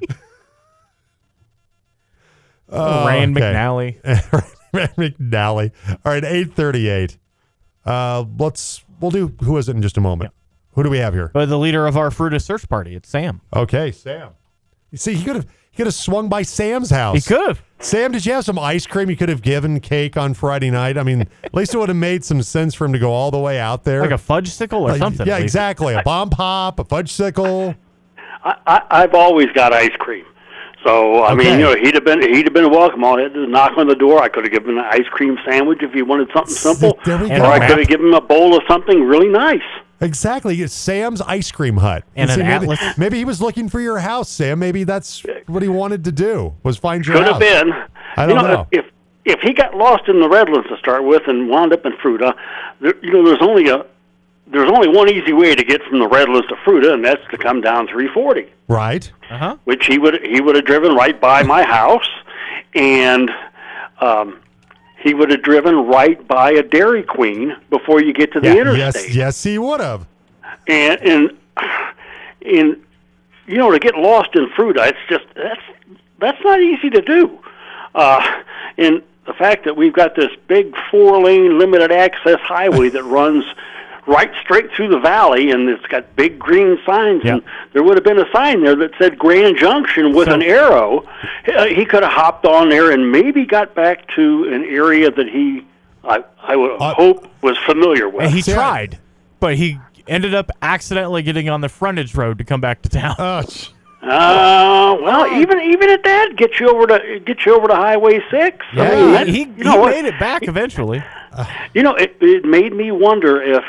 Speaker 1: Oh,
Speaker 2: Rand
Speaker 1: okay.
Speaker 2: McNally.
Speaker 1: Rand McNally. All right, eight thirty-eight. Uh, let's we'll do who is it in just a moment. Who do we have here?
Speaker 2: But the leader of our Fruta search party, it's Sam.
Speaker 1: Okay, Sam. You see, he could have he could have swung by Sam's house.
Speaker 2: He could have.
Speaker 1: Sam, did you have some ice cream you could have given Cake on Friday night? I mean, at least it would have made some sense for him to go all the way out there.
Speaker 2: Like a fudge sickle or
Speaker 1: Like,
Speaker 2: something.
Speaker 1: Yeah,
Speaker 2: at least.
Speaker 1: exactly. A bomb pop, a fudge sickle.
Speaker 8: I, I, I've always got ice cream. So I
Speaker 1: Okay.
Speaker 8: mean, you know, he'd have been he'd have been welcome on it. Just knock on the door. I could have given him an ice cream sandwich if he wanted something simple,
Speaker 1: There we
Speaker 2: And
Speaker 1: go.
Speaker 8: or I
Speaker 2: map.
Speaker 8: could have given him a bowl of something really nice.
Speaker 1: Exactly. It's Sam's Ice Cream Hut.
Speaker 2: And
Speaker 1: You
Speaker 2: an
Speaker 1: see, maybe,
Speaker 2: Atlas.
Speaker 1: maybe he was looking for your house, Sam. Maybe that's what he wanted to do, was find your
Speaker 8: Could
Speaker 1: house.
Speaker 8: have been.
Speaker 1: I
Speaker 8: you
Speaker 1: don't
Speaker 8: know,
Speaker 1: know.
Speaker 8: if if he got lost in the Redlands to start with and wound up in Fruta, there, you know, there's only a there's only one easy way to get from the Redlands to Fruta, and that's to come down three forty.
Speaker 1: Right.
Speaker 2: Uh-huh.
Speaker 8: Which he would he would have driven right by my house, and um, he would have driven right by a Dairy Queen before you get to the
Speaker 1: Yes,
Speaker 8: interstate.
Speaker 1: yes, he would have.
Speaker 8: And and and you know, to get lost in Fruta, it's just that's that's not easy to do. Uh, and the fact that we've got this big four-lane limited access highway that runs right straight through the valley, and it's got big green signs.
Speaker 2: Yeah.
Speaker 8: And there would have been a sign there that said Grand Junction with
Speaker 2: So-
Speaker 8: an arrow. Uh, he could have hopped on there and maybe got back to an area that he, I, I would
Speaker 1: Uh,
Speaker 8: hope, was familiar with.
Speaker 2: And he
Speaker 1: Sam.
Speaker 2: tried, but he ended up accidentally getting on the frontage road to come back to town.
Speaker 1: Oh, sh-
Speaker 8: Uh, well, even even at that, get you over to get you over to Highway Six. I
Speaker 2: yeah,
Speaker 8: mean, that-
Speaker 2: he,
Speaker 8: you
Speaker 2: he
Speaker 8: know what?
Speaker 2: made it back eventually.
Speaker 8: You know, it, it made me wonder if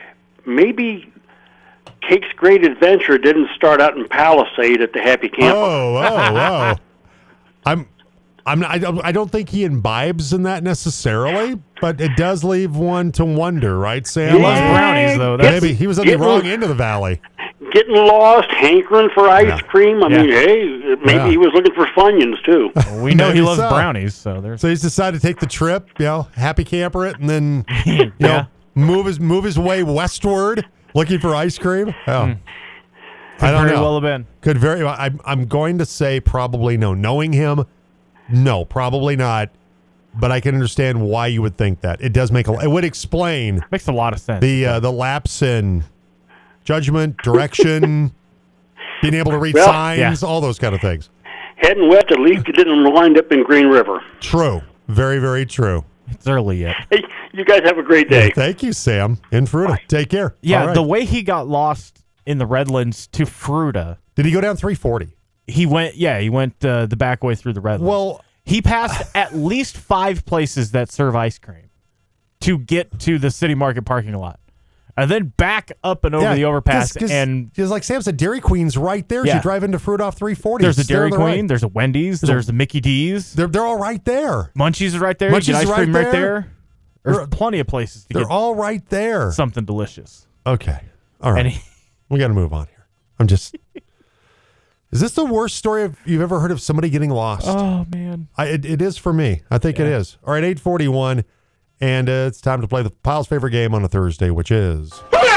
Speaker 8: maybe Cake's Great Adventure didn't start out in Palisade at the Happy Camper.
Speaker 1: Oh, oh, oh. I'm, I'm, not, I don't, I don't think he imbibes in that necessarily, but it does leave one to wonder, right, Sam?
Speaker 2: He loves brownies, though. That's,
Speaker 1: Maybe he was on the
Speaker 8: Getting-
Speaker 1: wrong end of the valley.
Speaker 8: Getting lost, hankering for ice
Speaker 1: Yeah.
Speaker 8: cream. I
Speaker 2: Yeah.
Speaker 8: mean, hey, maybe
Speaker 1: Yeah.
Speaker 8: he was looking for Funyuns, too.
Speaker 2: we know he
Speaker 1: Maybe
Speaker 2: loves
Speaker 1: so.
Speaker 2: brownies, so there's.
Speaker 1: So he's decided to take the trip, you know, happy camper it, and then you know
Speaker 2: Yeah.
Speaker 1: move his move his way westward, looking for ice cream. Oh,
Speaker 2: Mm.
Speaker 1: I don't
Speaker 2: very
Speaker 1: know.
Speaker 2: well have been.
Speaker 1: Could very. well. I'm I'm going to say probably no. Knowing him, no, probably not. But I can understand why you would think that. It does make a. It would explain
Speaker 2: Makes a lot of sense.
Speaker 1: the uh, the lapse in judgment, direction, being able to read
Speaker 8: Well,
Speaker 1: signs,
Speaker 2: yeah.
Speaker 1: all those kind of things.
Speaker 8: Heading west, at least you didn't wind up in Green River.
Speaker 1: True. Very very true.
Speaker 2: it's early yet.
Speaker 8: Hey, you guys have a great day.
Speaker 1: Thank you, Sam. In Fruita. Take care.
Speaker 2: Yeah,
Speaker 1: All right.
Speaker 2: the way he got lost in the Redlands to Fruita,
Speaker 1: Did he go down three forty?
Speaker 2: he went. Yeah, he went uh, the back way through the Redlands.
Speaker 1: Well,
Speaker 2: he passed at least five places that serve ice cream to get to the city market parking lot, and then back up and over
Speaker 1: yeah,
Speaker 2: the overpass.
Speaker 1: 'cause- 'cause-
Speaker 2: and
Speaker 1: 'cause like Sam said, Dairy Queen's right there. As
Speaker 2: Yeah.
Speaker 1: you drive into Fruita off three forty.
Speaker 2: there's a
Speaker 1: It's there
Speaker 2: Dairy
Speaker 1: on the
Speaker 2: Queen,
Speaker 1: right.
Speaker 2: there's a Wendy's, there's a Mickey D's,
Speaker 1: They're they're all right there.
Speaker 2: Munchies is right there.
Speaker 1: Munchies
Speaker 2: you get
Speaker 1: is
Speaker 2: ice
Speaker 1: right
Speaker 2: cream right
Speaker 1: there.
Speaker 2: there. There's
Speaker 1: They're-
Speaker 2: plenty of places to
Speaker 1: They're
Speaker 2: get
Speaker 1: all right there.
Speaker 2: something delicious.
Speaker 1: Okay. All right.
Speaker 2: And he,
Speaker 1: We got to move on here. I'm just. Is this the worst story of, you've ever heard of somebody getting lost?
Speaker 2: oh man,
Speaker 1: I, it, it is for me. I think it
Speaker 2: Yeah.
Speaker 1: is. All right, eight forty-one, and uh, it's time to play the Pyle's favorite game on a Thursday, which is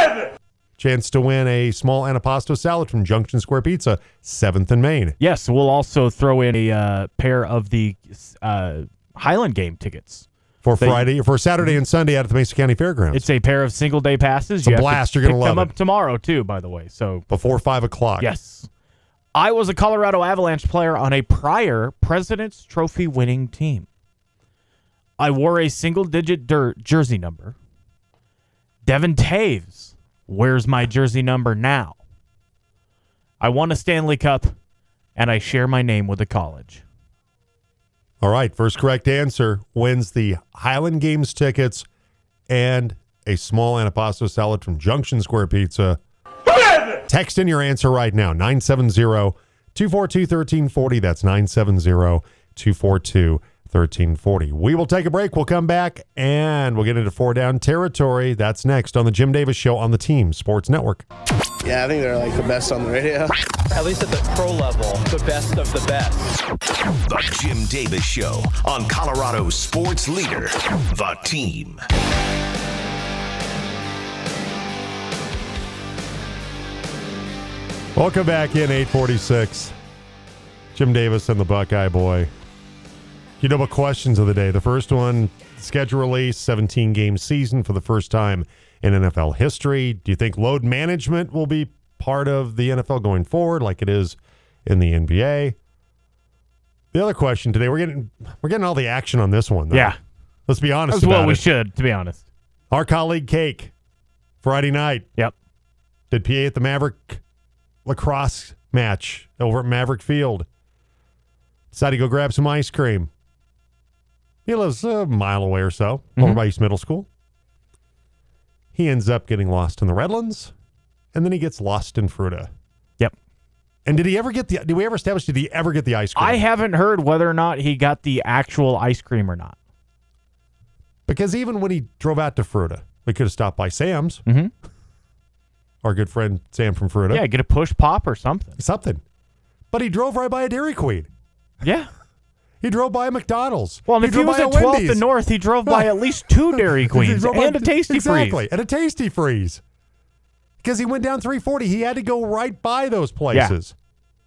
Speaker 1: chance to win a small antipasto salad from Junction Square Pizza, seventh and Main.
Speaker 2: yes. We'll also throw in a uh, pair of the uh, Highland game tickets.
Speaker 1: For
Speaker 2: They-
Speaker 1: Friday, for Saturday and Sunday out at the Mesa County Fairgrounds.
Speaker 2: It's a pair of single day passes.
Speaker 1: It's a
Speaker 2: You have
Speaker 1: blast.
Speaker 2: To
Speaker 1: You're gonna
Speaker 2: pick them
Speaker 1: love
Speaker 2: up
Speaker 1: it.
Speaker 2: tomorrow too. By the way, so
Speaker 1: before five o'clock.
Speaker 2: yes, I was a Colorado Avalanche player on a prior President's Trophy winning team. I wore a single digit dirt jersey number. Devin Taves wears my jersey number now. I won a Stanley Cup, and I share my name with a college.
Speaker 1: All right. First correct answer wins the Highland Games tickets and a small antipasto salad from Junction Square Pizza. Text in your answer right now, nine seven zero, two four two, one three four zero. That's nine seven zero, two four two, one three four zero. We will take a break. We'll come back, and we'll get into four down territory. That's next on the Jim Davis Show on the Team Sports Network.
Speaker 9: Yeah, I think they're like the best on the radio.
Speaker 10: At least at the pro level, the best of the best.
Speaker 5: The Jim Davis Show on Colorado's sports leader, The Team.
Speaker 1: Welcome back in, eight forty-six. Jim Davis and the Buckeye Boy. You know what questions of the day? The first one, schedule release, seventeen-game season for the first time in N F L history. Do you think load management will be part of the N F L going forward like it is in the N B A? The other question today, we're getting we're getting all the action on this one, though.
Speaker 2: Yeah,
Speaker 1: Let's be honest
Speaker 2: that's
Speaker 1: about
Speaker 2: what we
Speaker 1: it.
Speaker 2: should, to be honest.
Speaker 1: Our colleague Cake, Friday night,
Speaker 2: Yep.
Speaker 1: did P A at the Maverick lacrosse match over at Maverick Field. Decided to go grab some ice cream. He lives a mile away or so, over by East Middle School. He ends up getting lost in the Redlands, and then he gets lost in Fruita.
Speaker 2: Yep.
Speaker 1: And did he ever get the, did we ever establish, did he ever get the ice cream?
Speaker 2: I haven't heard whether or not he got the actual ice cream or not.
Speaker 1: Because even when he drove out to Fruita, we could have stopped by Sam's.
Speaker 2: Mhm.
Speaker 1: Our good friend Sam from Fruita.
Speaker 2: Yeah, get a push pop or something.
Speaker 1: Something. But he drove right by a Dairy Queen.
Speaker 2: Yeah.
Speaker 1: He drove by a McDonald's.
Speaker 2: Well, and if he
Speaker 1: drove
Speaker 2: was
Speaker 1: by
Speaker 2: at
Speaker 1: a
Speaker 2: twelfth
Speaker 1: Wendy's.
Speaker 2: and North, he drove by at least two Dairy
Speaker 1: He
Speaker 2: Queens
Speaker 1: drove by-
Speaker 2: and a Tasty
Speaker 1: exactly,
Speaker 2: Freeze.
Speaker 1: and a Tasty Freeze. Because he went down three forty. He had to go right by those places.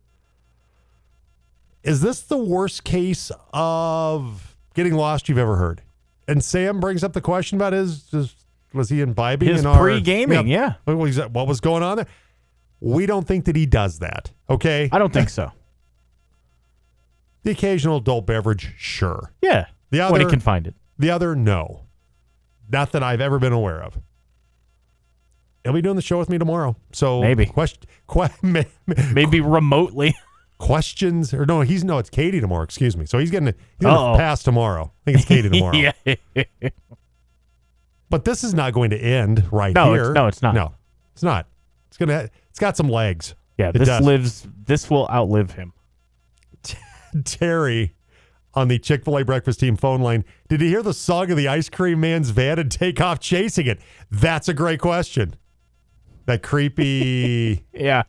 Speaker 1: Is this the worst case of getting lost you've ever heard? And Sam brings up the question about his, his was he imbibing
Speaker 2: His
Speaker 1: in our
Speaker 2: pre-gaming, yeah.
Speaker 1: What was, that, what was going on there? We don't think that he does that. Okay,
Speaker 2: I don't think so.
Speaker 1: the occasional adult beverage, sure.
Speaker 2: Yeah.
Speaker 1: The
Speaker 2: when he
Speaker 1: other-
Speaker 2: can find it.
Speaker 1: The other, no. Not that I've ever been aware of. He'll be doing the show with me tomorrow. So
Speaker 2: Maybe.
Speaker 1: Quest, que- may-
Speaker 2: Maybe remotely.
Speaker 1: questions or no, he's no, it's Katie tomorrow. Excuse me. So he's getting a, he's getting a
Speaker 2: Uh-oh.
Speaker 1: pass tomorrow. I think it's Katie tomorrow.
Speaker 2: yeah.
Speaker 1: But this is not going to end right
Speaker 2: No,
Speaker 1: here.
Speaker 2: it's- no, it's not.
Speaker 1: No, it's not. It's gonna. It's got some legs.
Speaker 2: Yeah,
Speaker 1: It
Speaker 2: this
Speaker 1: does.
Speaker 2: lives. This will outlive him.
Speaker 1: Terry on the Chick-fil-A breakfast team phone line. Did you hear the song of the ice cream man's van and take off chasing it? That's a great question. That creepy.
Speaker 2: Yeah.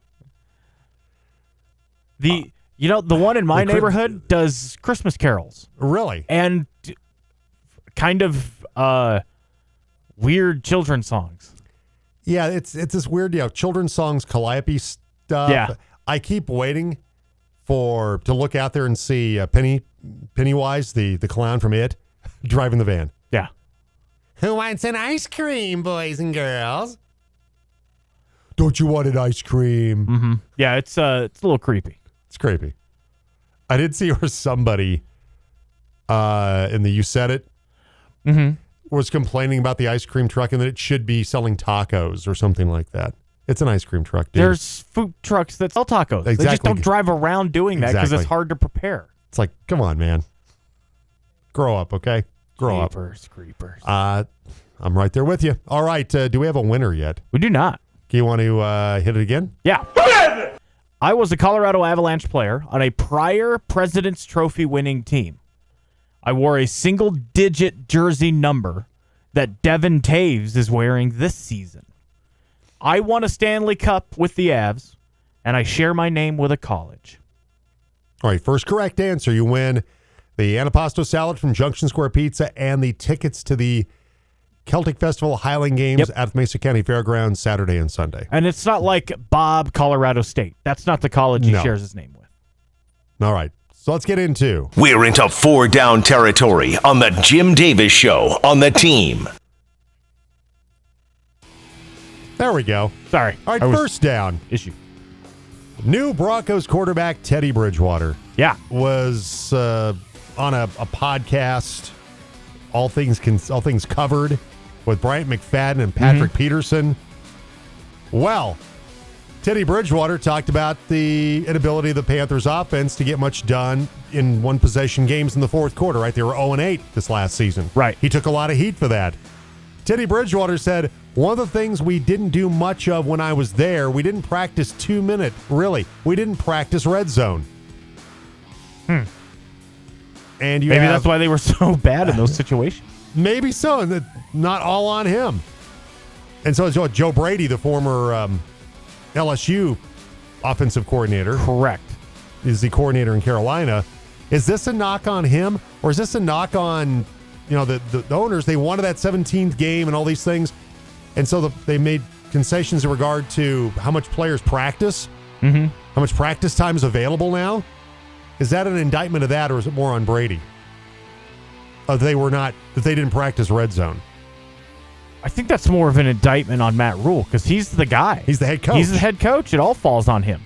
Speaker 2: The you know the one in my
Speaker 1: the cri-
Speaker 2: neighborhood does Christmas carols
Speaker 1: Really?
Speaker 2: and kind of uh, weird children's songs.
Speaker 1: Yeah, it's it's this weird, you know, children's songs, calliope stuff.
Speaker 2: Yeah.
Speaker 1: I keep waiting for to look out there and see uh, Penny Pennywise, the the clown from It, driving the van.
Speaker 2: Yeah.
Speaker 1: Who wants an ice cream, boys and girls? Don't you want an ice cream?
Speaker 2: Mm-hmm. Yeah, it's uh, it's a little creepy.
Speaker 1: It's creepy. I did see where somebody uh, in the You Said It
Speaker 2: Mm-hmm.
Speaker 1: was complaining about the ice cream truck and that it should be selling tacos or something like that. It's an ice cream truck, dude.
Speaker 2: There's food trucks that sell tacos. They just
Speaker 1: Exactly.
Speaker 2: don't drive around doing that because
Speaker 1: Exactly.
Speaker 2: it's hard to prepare.
Speaker 1: It's like, come on, man. Grow up, okay? Grow up.
Speaker 2: Creepers, creepers.
Speaker 1: Uh, I'm right there with you. All right. Uh, do we have a winner yet?
Speaker 2: We do not.
Speaker 1: Do you want to uh, hit it again?
Speaker 2: Yeah. I was a Colorado Avalanche player on a prior President's Trophy winning team. I wore a single-digit jersey number that Devin Taves is wearing this season. I won a Stanley Cup with the Avs, and I share my name with a college.
Speaker 1: All right. First correct answer. You win the Antipasto salad from Junction Square Pizza and the tickets to the Celtic Festival Highland Games
Speaker 2: Yep.
Speaker 1: at the Mesa County Fairgrounds Saturday and Sunday.
Speaker 2: And it's not like Bob, Colorado State. That's not the college he
Speaker 1: No.
Speaker 2: shares his name with.
Speaker 1: All right. So let's get into.
Speaker 5: We're into four down territory on the Jim Davis Show on the team.
Speaker 1: There we go.
Speaker 2: Sorry.
Speaker 1: All right.
Speaker 2: I was-
Speaker 1: First down.
Speaker 2: issue.
Speaker 1: New Broncos quarterback Teddy Bridgewater
Speaker 2: Yeah.
Speaker 1: was uh, on a, a podcast, all things con- all things covered, with Bryant McFadden and Patrick Peterson. Well, Teddy Bridgewater talked about the inability of the Panthers offense to get much done in one possession games in the fourth quarter, right? They were oh and eight this last season.
Speaker 2: Right.
Speaker 1: He took a lot of heat for that. Teddy Bridgewater said, one of the things we didn't do much of when I was there, we didn't practice two minute, really. We didn't practice red zone.
Speaker 2: Hmm.
Speaker 1: And you
Speaker 2: Maybe
Speaker 1: have,
Speaker 2: that's why they were so bad in those situations.
Speaker 1: Maybe so, and that not all on him. And so Joe, Joe Brady, the former um, L S U offensive coordinator,
Speaker 2: Correct.
Speaker 1: is the coordinator in Carolina. Is this a knock on him, or is this a knock on, you know, the, the, the owners? They wanted that seventeenth game and all these things, and so the, they made concessions in regard to how much players practice,
Speaker 2: Mm-hmm.
Speaker 1: how much practice time is available now. Is that an indictment of that, or is it more on Brady? Uh, they were not that they didn't practice red zone.
Speaker 2: I think that's more of an indictment on Matt Rule because he's the guy.
Speaker 1: He's the head coach.
Speaker 2: He's the head coach. It all falls on him.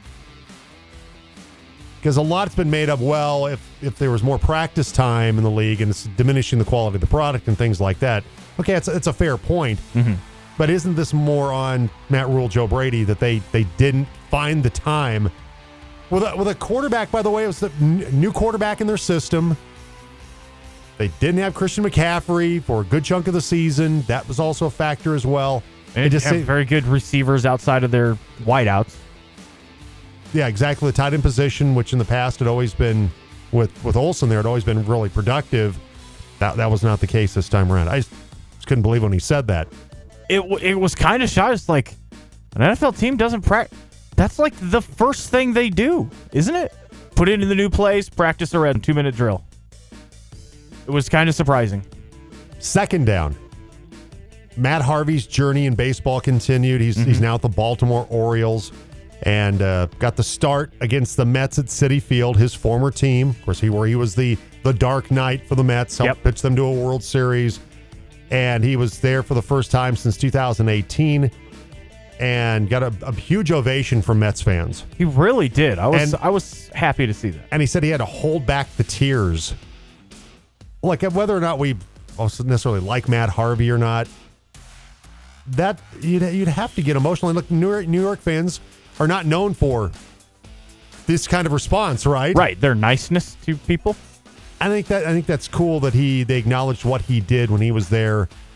Speaker 1: Because a lot's been made of, well, if if there was more practice time in the league and it's diminishing the quality of the product and things like that. Okay, it's, it's a fair point.
Speaker 2: Mm-hmm.
Speaker 1: But isn't this more on Matt Rule, Joe Brady, that they, they didn't find the time? With a, with a quarterback, by the way, it was the n- new quarterback in their system. They didn't have Christian McCaffrey for a good chunk of the season. That was also a factor as well.
Speaker 2: And
Speaker 1: It
Speaker 2: just
Speaker 1: just
Speaker 2: have
Speaker 1: seemed-
Speaker 2: very good receivers outside of their wideouts.
Speaker 1: Yeah, exactly. The tight end position, which in the past had always been with with Olsen there, had always been really productive. That that was not the case this time around. I just, just couldn't believe when he said that.
Speaker 2: It w- it was kind of shy. It's like an N F L team doesn't practice. That's like the first thing they do, isn't it? Put it in the new plays, practice a red two minute drill. It was kind of surprising.
Speaker 1: Second down. Matt Harvey's journey in baseball continued. He's
Speaker 2: Mm-hmm.
Speaker 1: he's now at the Baltimore Orioles and uh, got the start against the Mets at Citi Field, his former team. Of course, he where he was the the Dark Knight for the Mets, helped
Speaker 2: Yep.
Speaker 1: pitch them to a World Series, and he was there for the first time since two thousand eighteen, and got a, a huge ovation from Mets fans.
Speaker 2: He really did. I was
Speaker 1: And-
Speaker 2: I was happy to see that.
Speaker 1: And he said he had to hold back the tears. Like, whether or not we also necessarily like Matt Harvey or not, that you'd, you'd have to get emotional. And look, New York, New York fans are not known for this kind of response, right?
Speaker 2: Right, their niceness to people.
Speaker 1: I think that I think that's cool that he they acknowledged what he did when he was there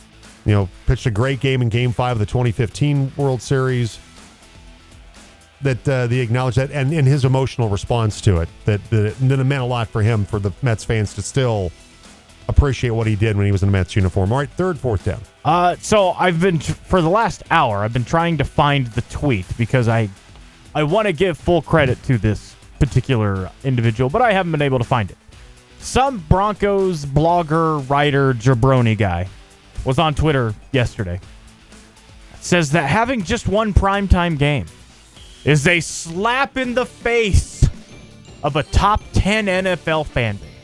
Speaker 1: You know, pitched a great game in Game Five of the twenty fifteen World Series. That uh, they acknowledge that, and, and his emotional response to it, that, that, it, that it meant a lot for him, for the Mets fans to still appreciate what he did when he was in the Mets uniform. All right, third, fourth down.
Speaker 2: Uh, so I've been, for the last hour, I've been trying to find the tweet because I, I want to give full credit to this particular individual, but I haven't been able to find it. Some Broncos blogger, writer, jabroni guy was on Twitter yesterday. Says that having just one primetime game is a slap in the face of a top ten N F L fan base.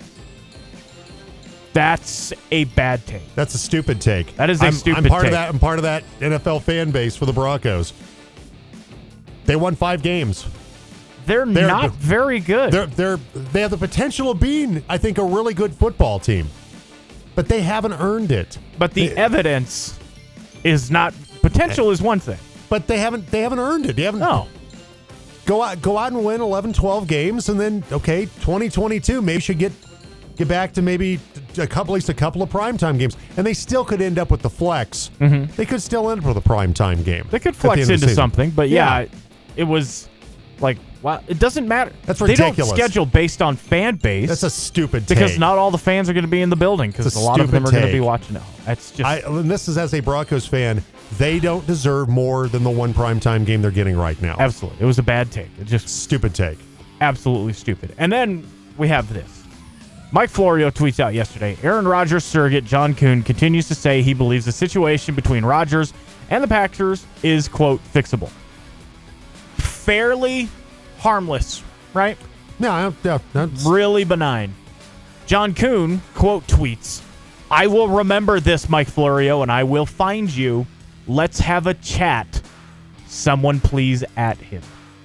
Speaker 2: That's a bad take.
Speaker 1: That's a stupid take.
Speaker 2: That is a
Speaker 1: I'm,
Speaker 2: stupid
Speaker 1: I'm part
Speaker 2: take.
Speaker 1: of that. I'm part of that N F L fan base for the Broncos. They won five games.
Speaker 2: They're, they're not very good.
Speaker 1: They're they're they have the potential of being, I think, a really good football team, but they haven't earned it.
Speaker 2: But the
Speaker 1: they,
Speaker 2: evidence is not. Potential is one thing,
Speaker 1: but they haven't they haven't earned it. They haven't.
Speaker 2: No.
Speaker 1: Go out go out and win eleven, twelve games, and then okay, twenty twenty-two maybe should get get back to maybe a couple, at least a couple of primetime games, and they still could end up with the flex.
Speaker 2: Mm-hmm.
Speaker 1: They could still end up with a primetime game.
Speaker 2: They could flex
Speaker 1: the
Speaker 2: into
Speaker 1: the
Speaker 2: something, but yeah,
Speaker 1: yeah,
Speaker 2: it was like, well, it doesn't matter.
Speaker 1: That's
Speaker 2: They
Speaker 1: ridiculous.
Speaker 2: don't schedule based on fan base.
Speaker 1: That's a stupid take.
Speaker 2: Because not all the fans are going to be in the building because a,
Speaker 1: a
Speaker 2: lot of them are
Speaker 1: stupid
Speaker 2: going to be
Speaker 1: take.
Speaker 2: watching. No, that's just.
Speaker 1: I, and this is as a Broncos fan. They don't deserve more than the one primetime game they're getting right now.
Speaker 2: Absolutely. It was a bad take. It just
Speaker 1: stupid take.
Speaker 2: Absolutely stupid. And then we have this. Mike Florio tweets out yesterday, Aaron Rodgers surrogate John Kuhn continues to say he believes the situation between Rodgers and the Packers is, quote, fixable. Fairly harmless, right?
Speaker 1: No, no, that's
Speaker 2: really benign. John Kuhn, quote, tweets, I will remember this, Mike Florio, and I will find you. Let's have a chat. Someone please at him.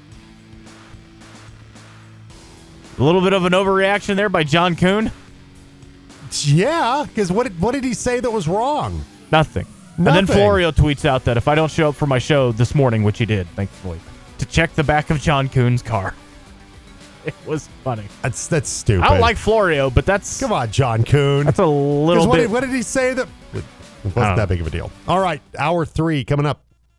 Speaker 2: A little bit of an overreaction there by John Kuhn.
Speaker 1: Yeah, because what did, what did he say that was wrong?
Speaker 2: Nothing.
Speaker 1: Nothing.
Speaker 2: And then Florio tweets out that if I don't show up for my show this morning, which he did, thankfully, to check the back of John Kuhn's car. It was funny.
Speaker 1: That's that's stupid.
Speaker 2: I don't like Florio, but that's...
Speaker 1: Come on, John Kuhn.
Speaker 2: That's a little
Speaker 1: what
Speaker 2: bit...
Speaker 1: Did, what did he say that... It wasn't that big of a deal. All right, hour three coming up.